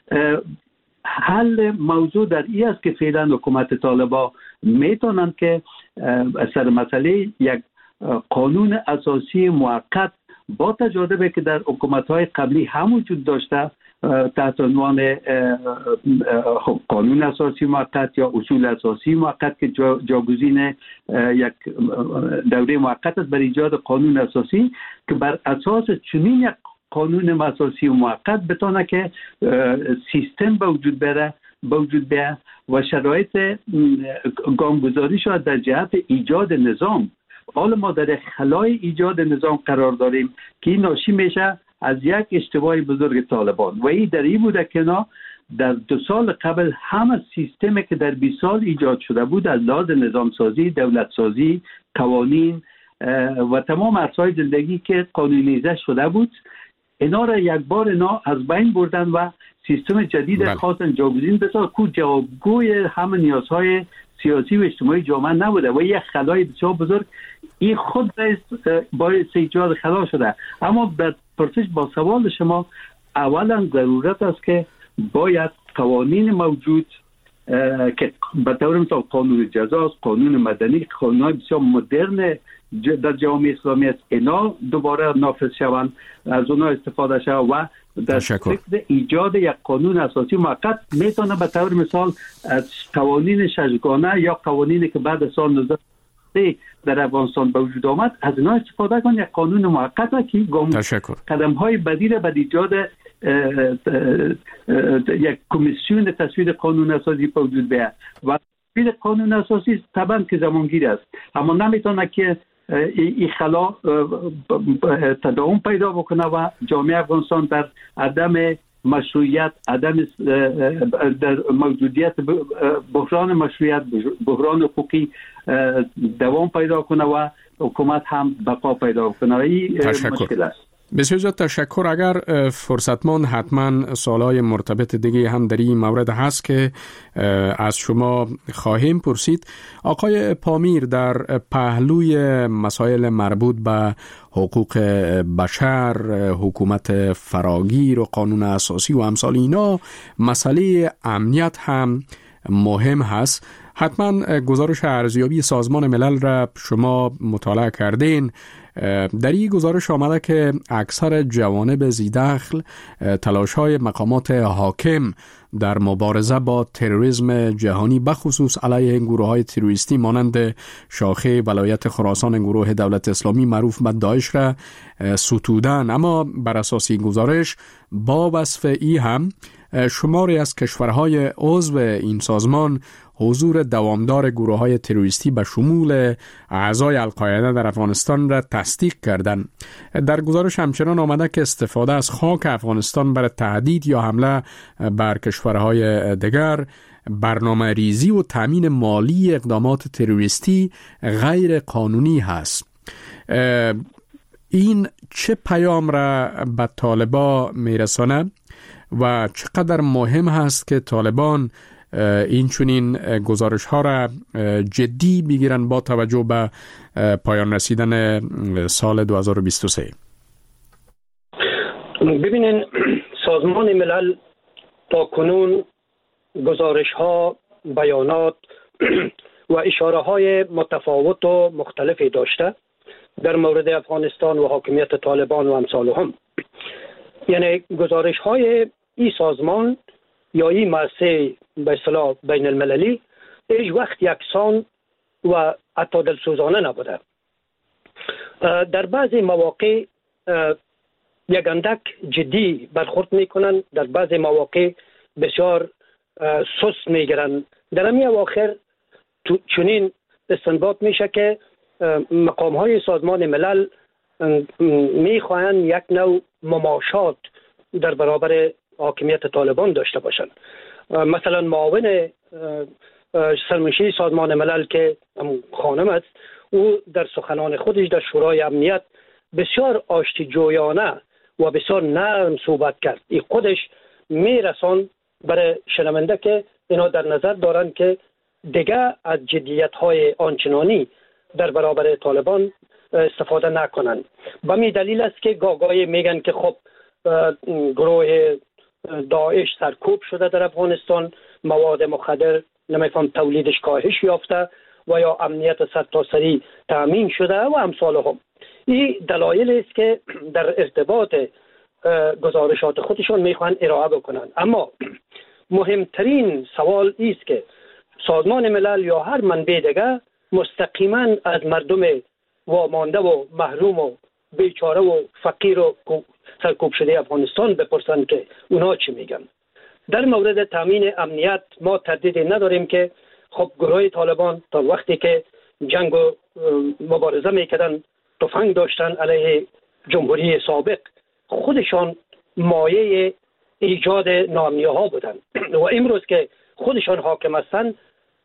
حل موضوع در این است که فعلا حکومت طالبان میتونن که سر مسئله یک قانون اساسی موقت با تجربه که در حکومت‌های قبلی هم وجود داشته تحت عنوان قانون اساسی موقت یا اصول اساسی موقت که جاگزین یک دوره موقت است برای ایجاد قانون اساسی که بر اساس چنین یک قانون اساسی موقت بتونه که سیستم به وجود بره به وجود بیاید و شرایط گامگذاری شد در جهت ایجاد نظام. حالا ما در خلای ایجاد نظام قرار داریم که این ناشی میشه از یک اشتباه بزرگ طالبان و این در این بوده که در 2 سال قبل همه سیستمی که در 20 سال ایجاد شده بود از لحاظ نظام سازی، دولت سازی، قوانین و تمام عرصه‌های زندگی که قانونیزه شده بود، اینا را یک بار از بین بردن و سیستم جدید خواستن جاگزین بسازن که جوابگوی همه نیازهای سیاسی و اجتماعی جامعه نبوده و یک خلای بسیار بزرگ این خود باعث ایجاد خلا شده. اما در پرسش با سوال شما، اولا ضرورت است که باید قوانین موجود که به طور مثال قانون جزاست، قانون مدنی، قانون‌های بسیار مدرن در جامعه اسلامی است، اینا دوباره نافذ شوند، از اونها استفاده شود و در فکر ایجاد یک قانون اساسی موقت میتونه به طور مثال از قوانین ششگانه یا قوانینی که بعد از سال 1993 در افغانستان به وجود آمد از اینا استفاده کنند. یک قانون موقت که قدم‌های بدیل به ایجاد یک کمیسیون تصویب قانون اساسی به وجود بیاید و تصویب قانون اساسی طبعا که زمانگیر است، اما نمیتونه که این خلا تداوم پیدا بکنه و جامعه افغانستان در عدم مشروعیت، عدم در موجودیت بحران مشروعیت، بحران حقوقی دوام پیدا کنه و حکومت هم بقا پیدا کنه. این مشکل است. بسیار زیاد تشکر. اگر فرصتمند حتما سوالای مرتبط دیگه هم در این مورد هست که از شما خواهیم پرسید. آقای پامیر، در پهلوی مسائل مربوط به حقوق بشر، حکومت فراگیر و قانون اساسی و امثال اینا، مسئله امنیت هم مهم هست. حتما گزارش ارزیابی سازمان ملل را شما مطالعه کردین. در این گزارش آمده که اکثر جوانب ذی‌دخل تلاش‌های مقامات حاکم در مبارزه با تروریسم جهانی بخصوص علیه گروه‌های تروریستی مانند شاخه ولایت خراسان گروه دولت اسلامی معروف به داعش را ستودن. اما بر اساس این گزارش با وصف ای هم شماری از کشورهای عضو این سازمان حضور دوامدار گروه‌های تروریستی به شمول اعضای القاعده در افغانستان را تصدیق کردند. در گزارش همچنان آمده که استفاده از خاک افغانستان برای تهدید یا حمله بر کشورهای دیگر، برنامه ریزی و تامین مالی اقدامات تروریستی غیر قانونی هست. این چه پیام را به طالبان میرساند و چقدر مهم هست که طالبان این چنین گزارش ها را جدی بگیرن با توجه به پایان رسیدن سال 2023؟ ببینین، سازمان ملل تا کنون گزارش ها، بیانات و اشاره های متفاوت و مختلفی داشته در مورد افغانستان و حاکمیت طالبان و امثالهم. یعنی گزارش های این سازمان یا این مؤسسه به اصطلاح بین المللی هیچ وقت یکسان و حتی دلسوزانه نبوده. در بعضی مواقع یک اندک جدی برخورد میکنن، در بعضی مواقع بسیار سست میگیرن. در همین اواخر چنین استنباط میشه که مقام های سازمان ملل میخواهند یک نوع مماشات در برابر حاکمیت طالبان داشته باشند. مثلا معاون سرمنشی سازمان ملل که خانم است، او در سخنان خودش در شورای امنیت بسیار آشتی جویانه و بسیار نرم صحبت کرد. این خودش میرسان برای شنونده که اینا در نظر دارن که دیگه از جدیت های آنچنانی در برابر طالبان استفاده نکنن. به می دلیل است که گاگای میگن که خب گروه داعش سرکوب شده در افغانستان، مواد مخدر نمیفهم تولیدش کاهش یافته و یا امنیت سرتاسری تامین شده و امثالهم. این دلایل است که در ارتباط گزارشات خودشون میخوان ارائه بکنن. اما مهمترین سوال است که سازمان ملل یا هر منبع دیگه مستقیما از مردم وامانده و محروم و بیچاره و فقیر و سرکوب شده افغانستان بپرسن که اونا چی میگن. در مورد تامین امنیت ما تردیدی نداریم که خب گروه طالبان تا وقتی که جنگ و مبارزه میکردن، تفنگ داشتن علیه جمهوری سابق، خودشان مایه ایجاد ناامنی‌ها بودن و امروز که خودشان حاکم هستند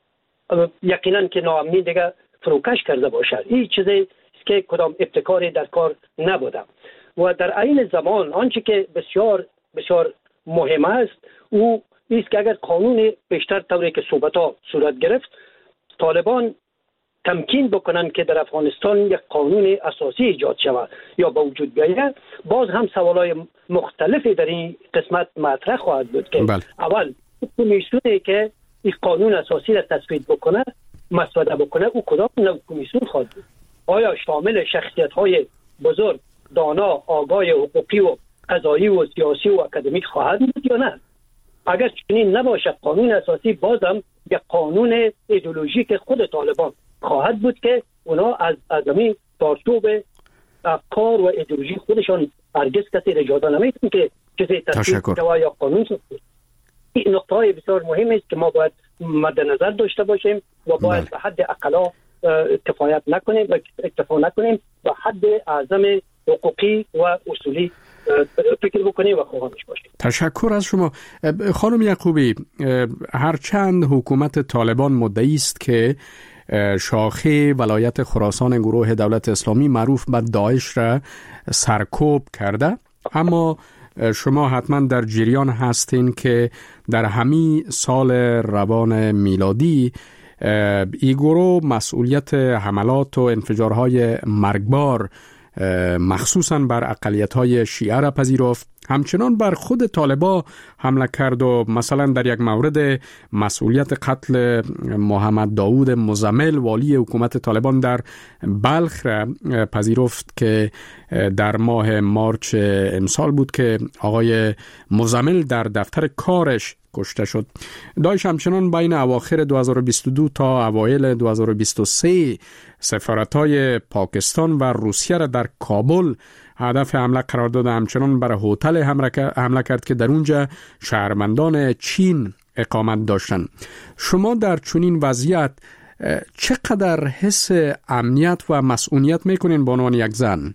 یقینا که ناامنی دیگه فروکش کرده باشد. این چیزی است که کدام ابتکاری در کار نبوده و در عین زمان آنچه که بسیار بسیار مهم است او است که اگر قانون بیشتر طوری که صحبت‌ها صورت گرفت طالبان تمکین بکنن که در افغانستان یک قانون اساسی ایجاد شود یا به وجود بیاید، باز هم سوالای مختلفی در این قسمت مطرح خواهد بود که اول کمیسیونی که این قانون اساسی را تصویب بکنه مسوده بکنه او کدام نوع کمیسیون خواهد بود؟ آیا شامل شخصیت‌های بزرگ، دانا، آگاه حقوقی و قضایی و سیاسی و اکادمیک خواهد بود یا نه؟ اگر چنین نباشه قانون اساسی بازم یک قانون ایدئولوژیک خود طالبان خواهد بود که اونا از زمین چارچوب افکار و ایدئولوژی خودشان هرگز کسی اجازه نمیدن که چیزی تصویب کنه یا قانون سازی. این نقطه‌های بسیار مهم است که ما باید مد نظر داشته باشیم و باید به حد اقلا کفایت نکنیم و اکتفا نکنیم و حد اعظم حقوقی و اصولی فکر بکنیم و خواهانش باشیم. تشکر از شما. خانم یعقوبی، هرچند حکومت طالبان مدعی است که شاخه ولایت خراسان گروه دولت اسلامی معروف به داعش را سرکوب کرده، اما شما حتما در جریان هستین که در همین سال روان میلادی این گروه مسئولیت حملات و انفجارهای مرگبار مخصوصاً بر اقلیت‌های شیعه را پذیرفت، همچنان بر خود طالبا حمله کرد و مثلا در یک مورد مسئولیت قتل محمد داود مزمل والی حکومت طالبان در بلخ را پذیرفت که در ماه مارچ امسال بود که آقای مزمل در دفتر کارش کشته شد. داعش همچنان بین اواخر 2022 تا اوایل 2023 سفارت‌های پاکستان و روسیه را در کابل هدف حمله قرار داد. همچنان بر هتل حمله کرد که در اونجا شهروندان چین اقامت داشتند. شما در چنین وضعیت چقدر حس امنیت و مسئولیت میکنین به عنوان یک زن؟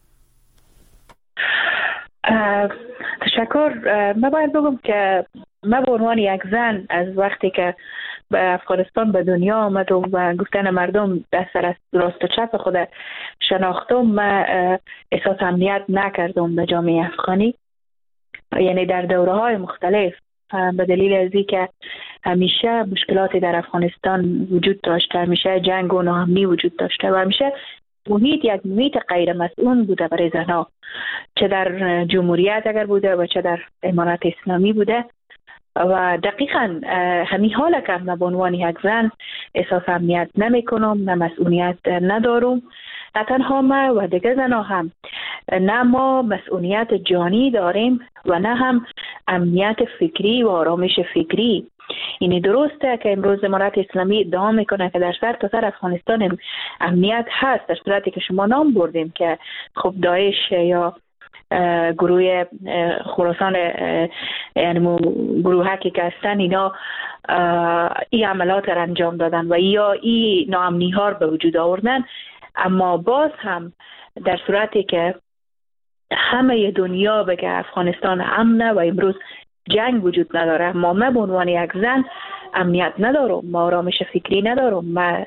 تشکر. من باید بگم که من به عنوان یک زن از وقتی که به افغانستان به دنیا آمدم و گفتن مردم دست راست و چپ خود شناختم، من احساس امنیت نکردم به جامعه افغانی، یعنی در دوره‌های مختلف به دلیل از اینکه همیشه مشکلاتی در افغانستان وجود داشته، همیشه جنگ و ناامنی وجود داشته و همیشه یک محیط غیر مسئول بوده برای زنها، چه در جمهوریت اگر بوده و چه در امارت اسلامی بوده و دقیقاً همین حالا که من به عنوان یک زن احساس امنیت نمی کنم، نه مسئولیت ندارم، نه تنها ما و دیگه زنها هم، نه ما مسئولیت جانی داریم و نه هم امنیت فکری و آرامش فکری. یعنی درسته که امروز امارت اسلامی ادعا میکنه که در سر تا سر افغانستان امنیت هست، در صورتی که شما نام بردیم که خب داعش یا گروه خراسان یعنی گروهکی که هستن اینا این عملات را انجام دادن و یا این ناامنی ها به وجود آوردن، اما باز هم در صورتی که همه دنیا بگه افغانستان امنه و امروز جنگ وجود نداره، ما به عنوان یک زن امنیت ندارم، ما آرامش فکری ندارم، ما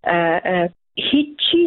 هیچ چیز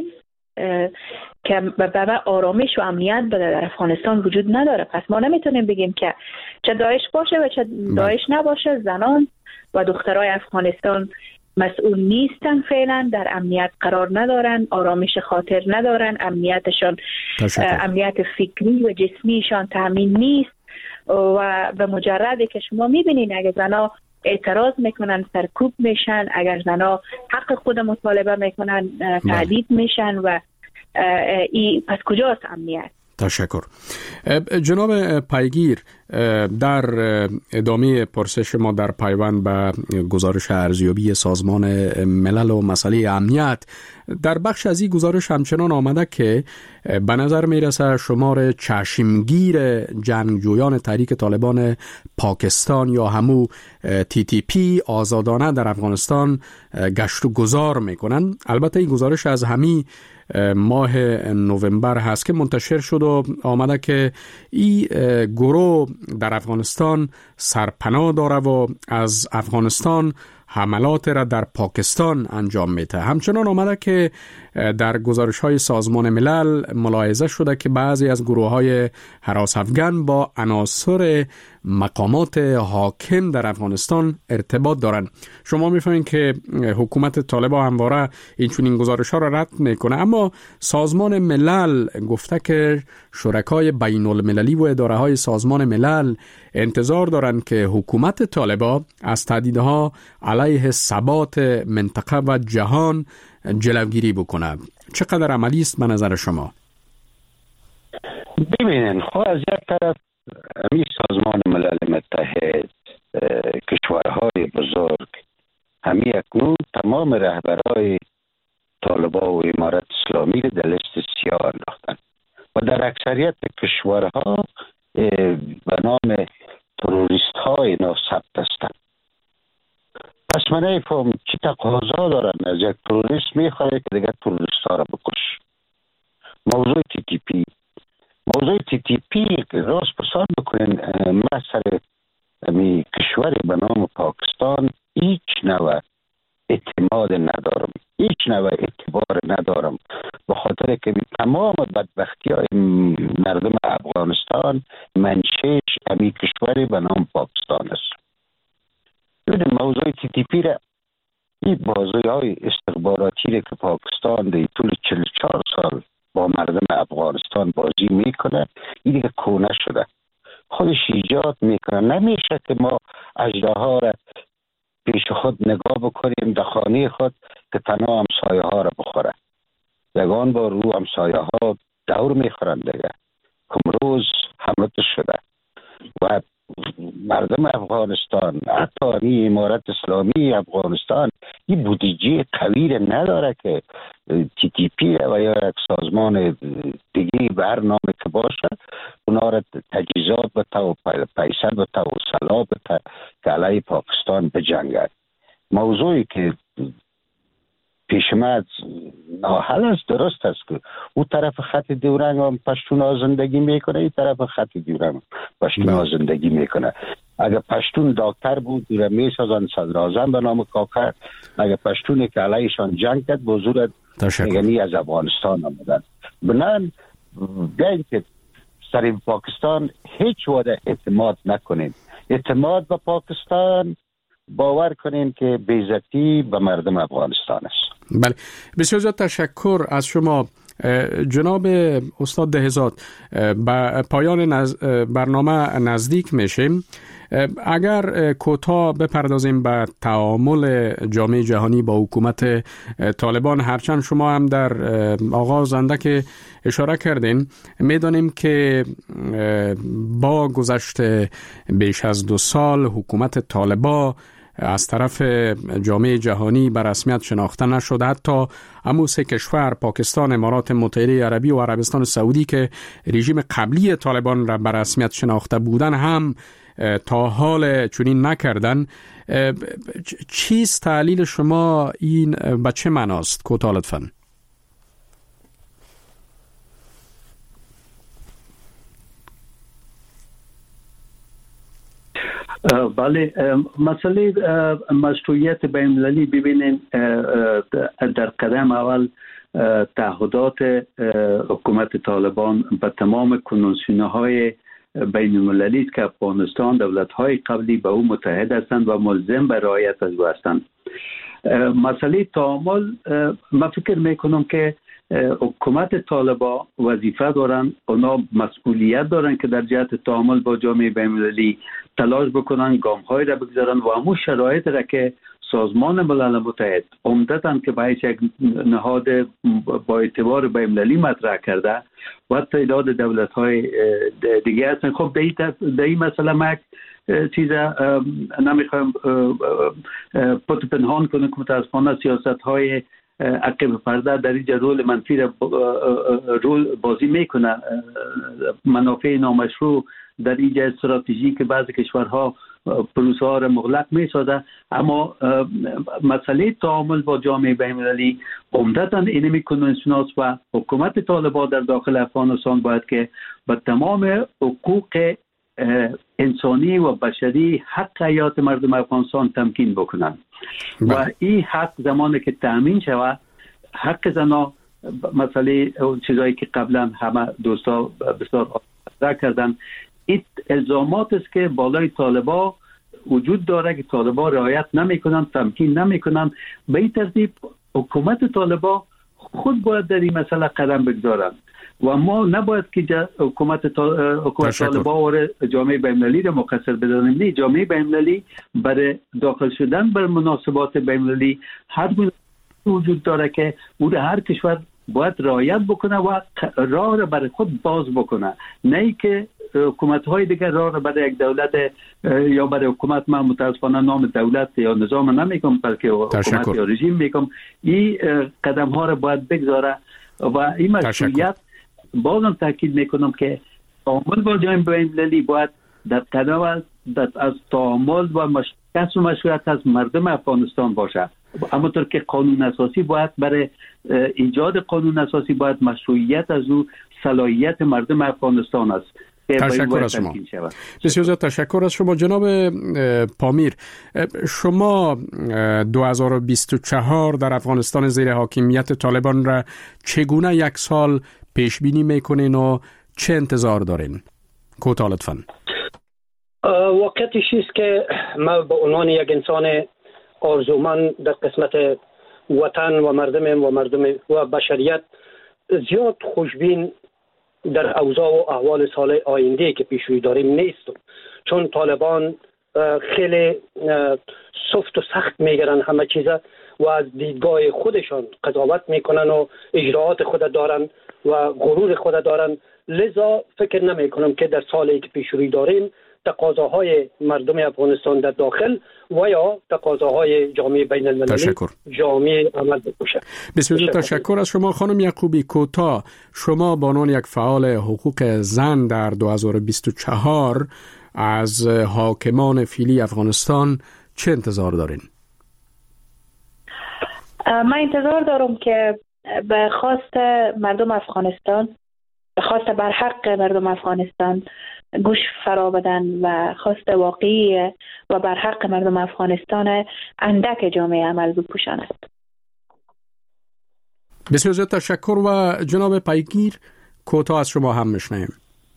که به آرامش و امنیت بده در افغانستان وجود نداره. پس ما نمیتونیم بگیم که چه داعش باشه و چه داعش نباشه، زنان و دخترای افغانستان مسئول نیستن، فعلا در امنیت قرار ندارن، آرامش خاطر ندارن، امنیتشان امنیت فکری و جسمیشان تامین نیست و به مجردی که شما میبینین اگه زنا اعتراض میکنن سرکوب میشن، اگر زنا حق خود مطالبه میکنن تهدید میشن و پس کجاست امنیت؟ تشکر. جناب پیگیر، در ادامه پرسش ما در پیوند به گزارش ارزیابی سازمان ملل و مسئله امنیت، در بخش از این گزارش همچنان آمده که به نظر میرسه شمار چشمگیر جنگجویان تحریک طالبان پاکستان یا همو TTP آزادانه در افغانستان گشت و گذار میکنن. البته این گزارش از همین ماه نوامبر هست که منتشر شد و آمده که این گروه در افغانستان سرپناه داره و از افغانستان حملات را در پاکستان انجام میده. همچنان آمده که در گزارش های سازمان ملل ملاحظه شده که بعضی از گروه های هراس افغان با عناصر مقامات حاکم در افغانستان ارتباط دارند. شما میفهمید که حکومت طالبان همواره این گزارش ها را رد میکنه، اما سازمان ملل گفته که شرکای بین المللی و اداره های سازمان ملل انتظار دارند که حکومت طالبان از تهدیدها علیه ثبات منطقه و جهان جلوگیری بکنه. چقدر عملی است به نظر شما؟ ببینین، از یک طرف همین سازمان ملل متحد، کشورهای بزرگ همین اکنون تمام رهبرای طالبان و امارت اسلامی در لیست سیاه انداختن و در اکثریت کشورها به نام تروریست های ناثبت هستند. پس من نمی‌فهمم چی تقاضا دارن از یک تروریست میخواد که دیگه تروریست ها را بکش. موضوع تی تی پی راست پسند بکنین، من سر کشوری به نام پاکستان هیچ نوع اعتماد ندارم، هیچ نوع اعتبار ندارم، به خاطر که تمام بدبختی های مردم افغانستان منشأش همین کشوری به نام پاکستان است. ببینید، موضوع تی تی پی را، این بازی های استخباراتی را که پاکستان در طول 44 سال با مردم افغانستان بازی میکنه، این دیگه کهنه شده، خودش ایجاد میکنه. نمیشه که ما اژدها را پیش خود نگاه بکنیم در خانه خود که تنها همسایه ها را بخوره. یگان با رو همسایه ها دور میخورن دیگه. کمروز حملت شده و مردم افغانستان، حتی این امارت اسلامی افغانستان، این بودجه قوی نداره که تی تی پی و یا یک سازمان دیگه برنامه که باشه اونا را تجهیزات بده و پیسه بده و سلاح بده که علیه پاکستان بجنگد. موضوعی که پیش من ناحل است، درست است که اون طرف خط دیورنگ هم پشتون ها زندگی میکنه، این طرف خط دیورنگ پشتون ها زندگی میکنه. اگر پشتون دکتر بود دیره میسازن صدراعظم به نام کاکر، اگر پشتونی که علیهشان جنگ کرد بزرگ نگنی از افغانستان آمدن. بنان بیاییم که سر پاکستان هیچ وعده اعتماد نکنیم. اعتماد به پاکستان باور کنیم که بیزتی به مردم افغانستان است. بله، بسیار زیاد تشکر از شما جناب استاد دهزاد. به پایان برنامه نزدیک میشیم. اگر کوتاه بپردازیم به تعامل جامعه جهانی با حکومت طالبان، هرچند شما هم در آغاز اندک اشاره کردین، میدانیم که با گذشت بیش از 2 سال حکومت طالبان از طرف جامعه جهانی به رسمیت شناخته نشد. حتی همون 3 کشور، پاکستان، امارات متحده عربی و عربستان سعودی که رژیم قبلی طالبان را به رسمیت شناخته بودن هم تا حال چنین نکردن. چیست تحلیل شما؟ این به چه معناست؟ کوتاه لطفاً. بله، مسئله مشروعیت بین‌المللی ببینین، در قدم اول تعهدات حکومت طالبان به تمام کنوانسیون‌های بین‌المللی است که افغانستان دولت‌های قبلی به او متحد هستند و ملزم به رعایت از او هستند. مسئله تعامل، من فکر میکنم که حکومت طالبان وظیفه دارن، اونا مسئولیت دارن که در جهت تعامل با جامعه بین‌المللی تلاش بکنن، گام‌های را بگذارن و همون شرایط را که سازمان ملل متحد عمدتاً که باید یک نهاد با اعتبار بین‌المللی مطرح کرده و تعداد دولت‌های دیگه هستن. خب در این مسئله ما چیز نمیخوایم پت پنهان کنیم که متاسفانه سیاست‌های عقب پرده در اینجا رول منفی رول بازی میکنه. منافع نامشروع در اینجا استراتژی که بعضی کشورها پروسه ها را مغلق میسازه، اما مسئله تعامل با جامعه بین‌المللی عمدتاً اینمی کنونسیوناس و حکومت طالبان در داخل افغانستان باید که به تمام حقوق انسانی و بشری حق حیات مردم افغانستان تمکین بکنند و این حق زمانی که تامین شود، حق زنا مسئله چیزایی که قبلا همه دوستا بسیار مطرح کردن، این الزامات است که بالای طالبان وجود داره که طالبان رعایت نمیکنن، تمکین نمیکنن. به این ترتیب حکومت طالبان خود باید در این مسئله قدم بگذارن و ما نباید که حکومت طالبان و جامعه بین‌المللی را مقصر بدانیم. نه، جامعه بین‌المللی برای داخل شدن بر مناسبات بین‌المللی هر گونه وجود داره که او هر کشور باید رعایت بکنه و راه را برای خود باز بکنه، نه ای که حکومت‌های دیگر راه را برای یک دولت یا برای حکومت، من متاسفانه نام دولت یا نظام نمیگم بلکه حکومت یا رژیم میگم، این قدم‌ها را باید بگذاره و این مسئولیت بازم تاکید میکنم که تعامل با جامعه بین‌المللی باید در قدم از تعامل و کسب مشروعیت از مردم افغانستان باشه. اما طور که قانون اساسی باید برای ایجاد قانون اساسی باید مشروعیت از او صلاحیت مردم افغانستان است. تشکر از شما. بسیار زیاد تشکر از شما جناب پامیر. شما 2024 در افغانستان زیر حاکمیت طالبان را چگونه یک سال پیش بینی میکنین و چه انتظار دارین؟ کوتاه لطفاً. واقعیتش است که ما به عنوان یک انسان آرزومند در قسمت وطن و مردم و بشریت زیاد خوشبین در اوضاع و احوال سال آینده که پیش روی داریم نیستم، چون طالبان خیلی سفت و سخت میگیرن همه چیزا و از دیدگاه خودشان قضاوت میکنن و اجراعات خود دارن و غرور خود دارن. لذا فکر نمی کنم که در سالی که پیش روی داریم تقاضاهای مردم افغانستان در داخل و یا تقاضاهای جامعه بین المللی جامعه عمل بکشه. بسیار تشکر از شما خانم یعقوبی. کوتاه، شما به عنوان یک فعال حقوق زن در 2024 از حاکمان فعلی افغانستان چه انتظار دارین؟ من انتظار دارم که به خواست مردم افغانستان، به خواست برحق مردم افغانستان گوش فرا بدن و خواست واقعی و برحق مردم افغانستان اندک جامعه عمل بپوشاند. بسیار زیاد تشکر و جناب پیگیر کوتاه از شما هم میشنیم.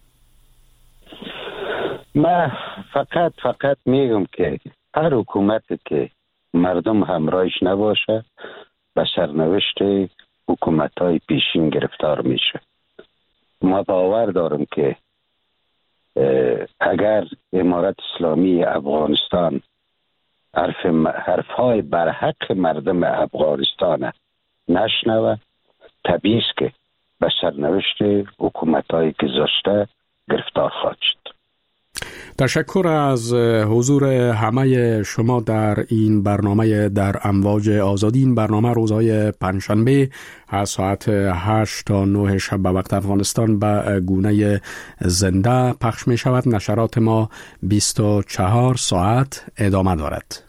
من فقط میگم که هر حکومتی که مردم همراهش نباشه به سرنوشت حکومت‌های پیشین گرفتار میشه. ما باور دارم که اگر امارت اسلامی افغانستان حرفهای برحق مردم افغانستان نشنوه، طبیعی است که به سرنوشت حکومت‌های گذشته گرفتار خواهد شد. تشکر از حضور همه شما در این برنامه در امواج آزادی. این برنامه روزهای پنجشنبه از ساعت 8 تا 9 شب به وقت افغانستان به گونه زنده پخش می شود. نشرات ما 24 ساعت ادامه دارد.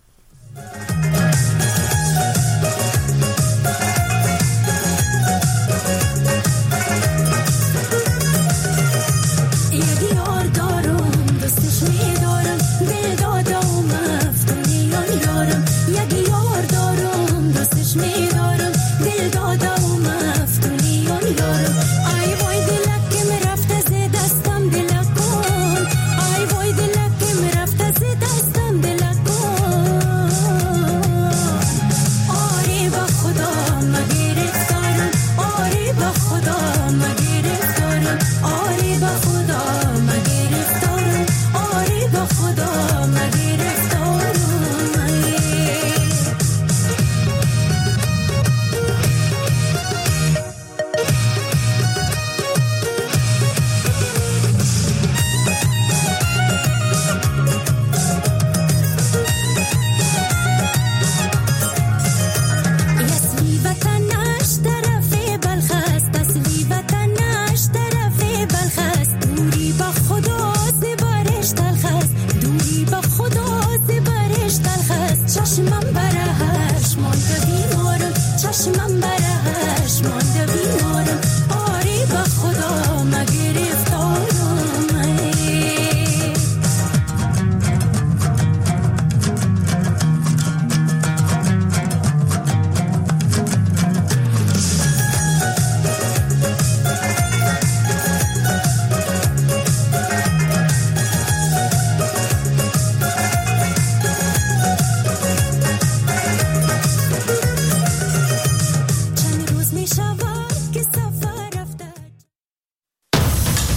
آره با خدا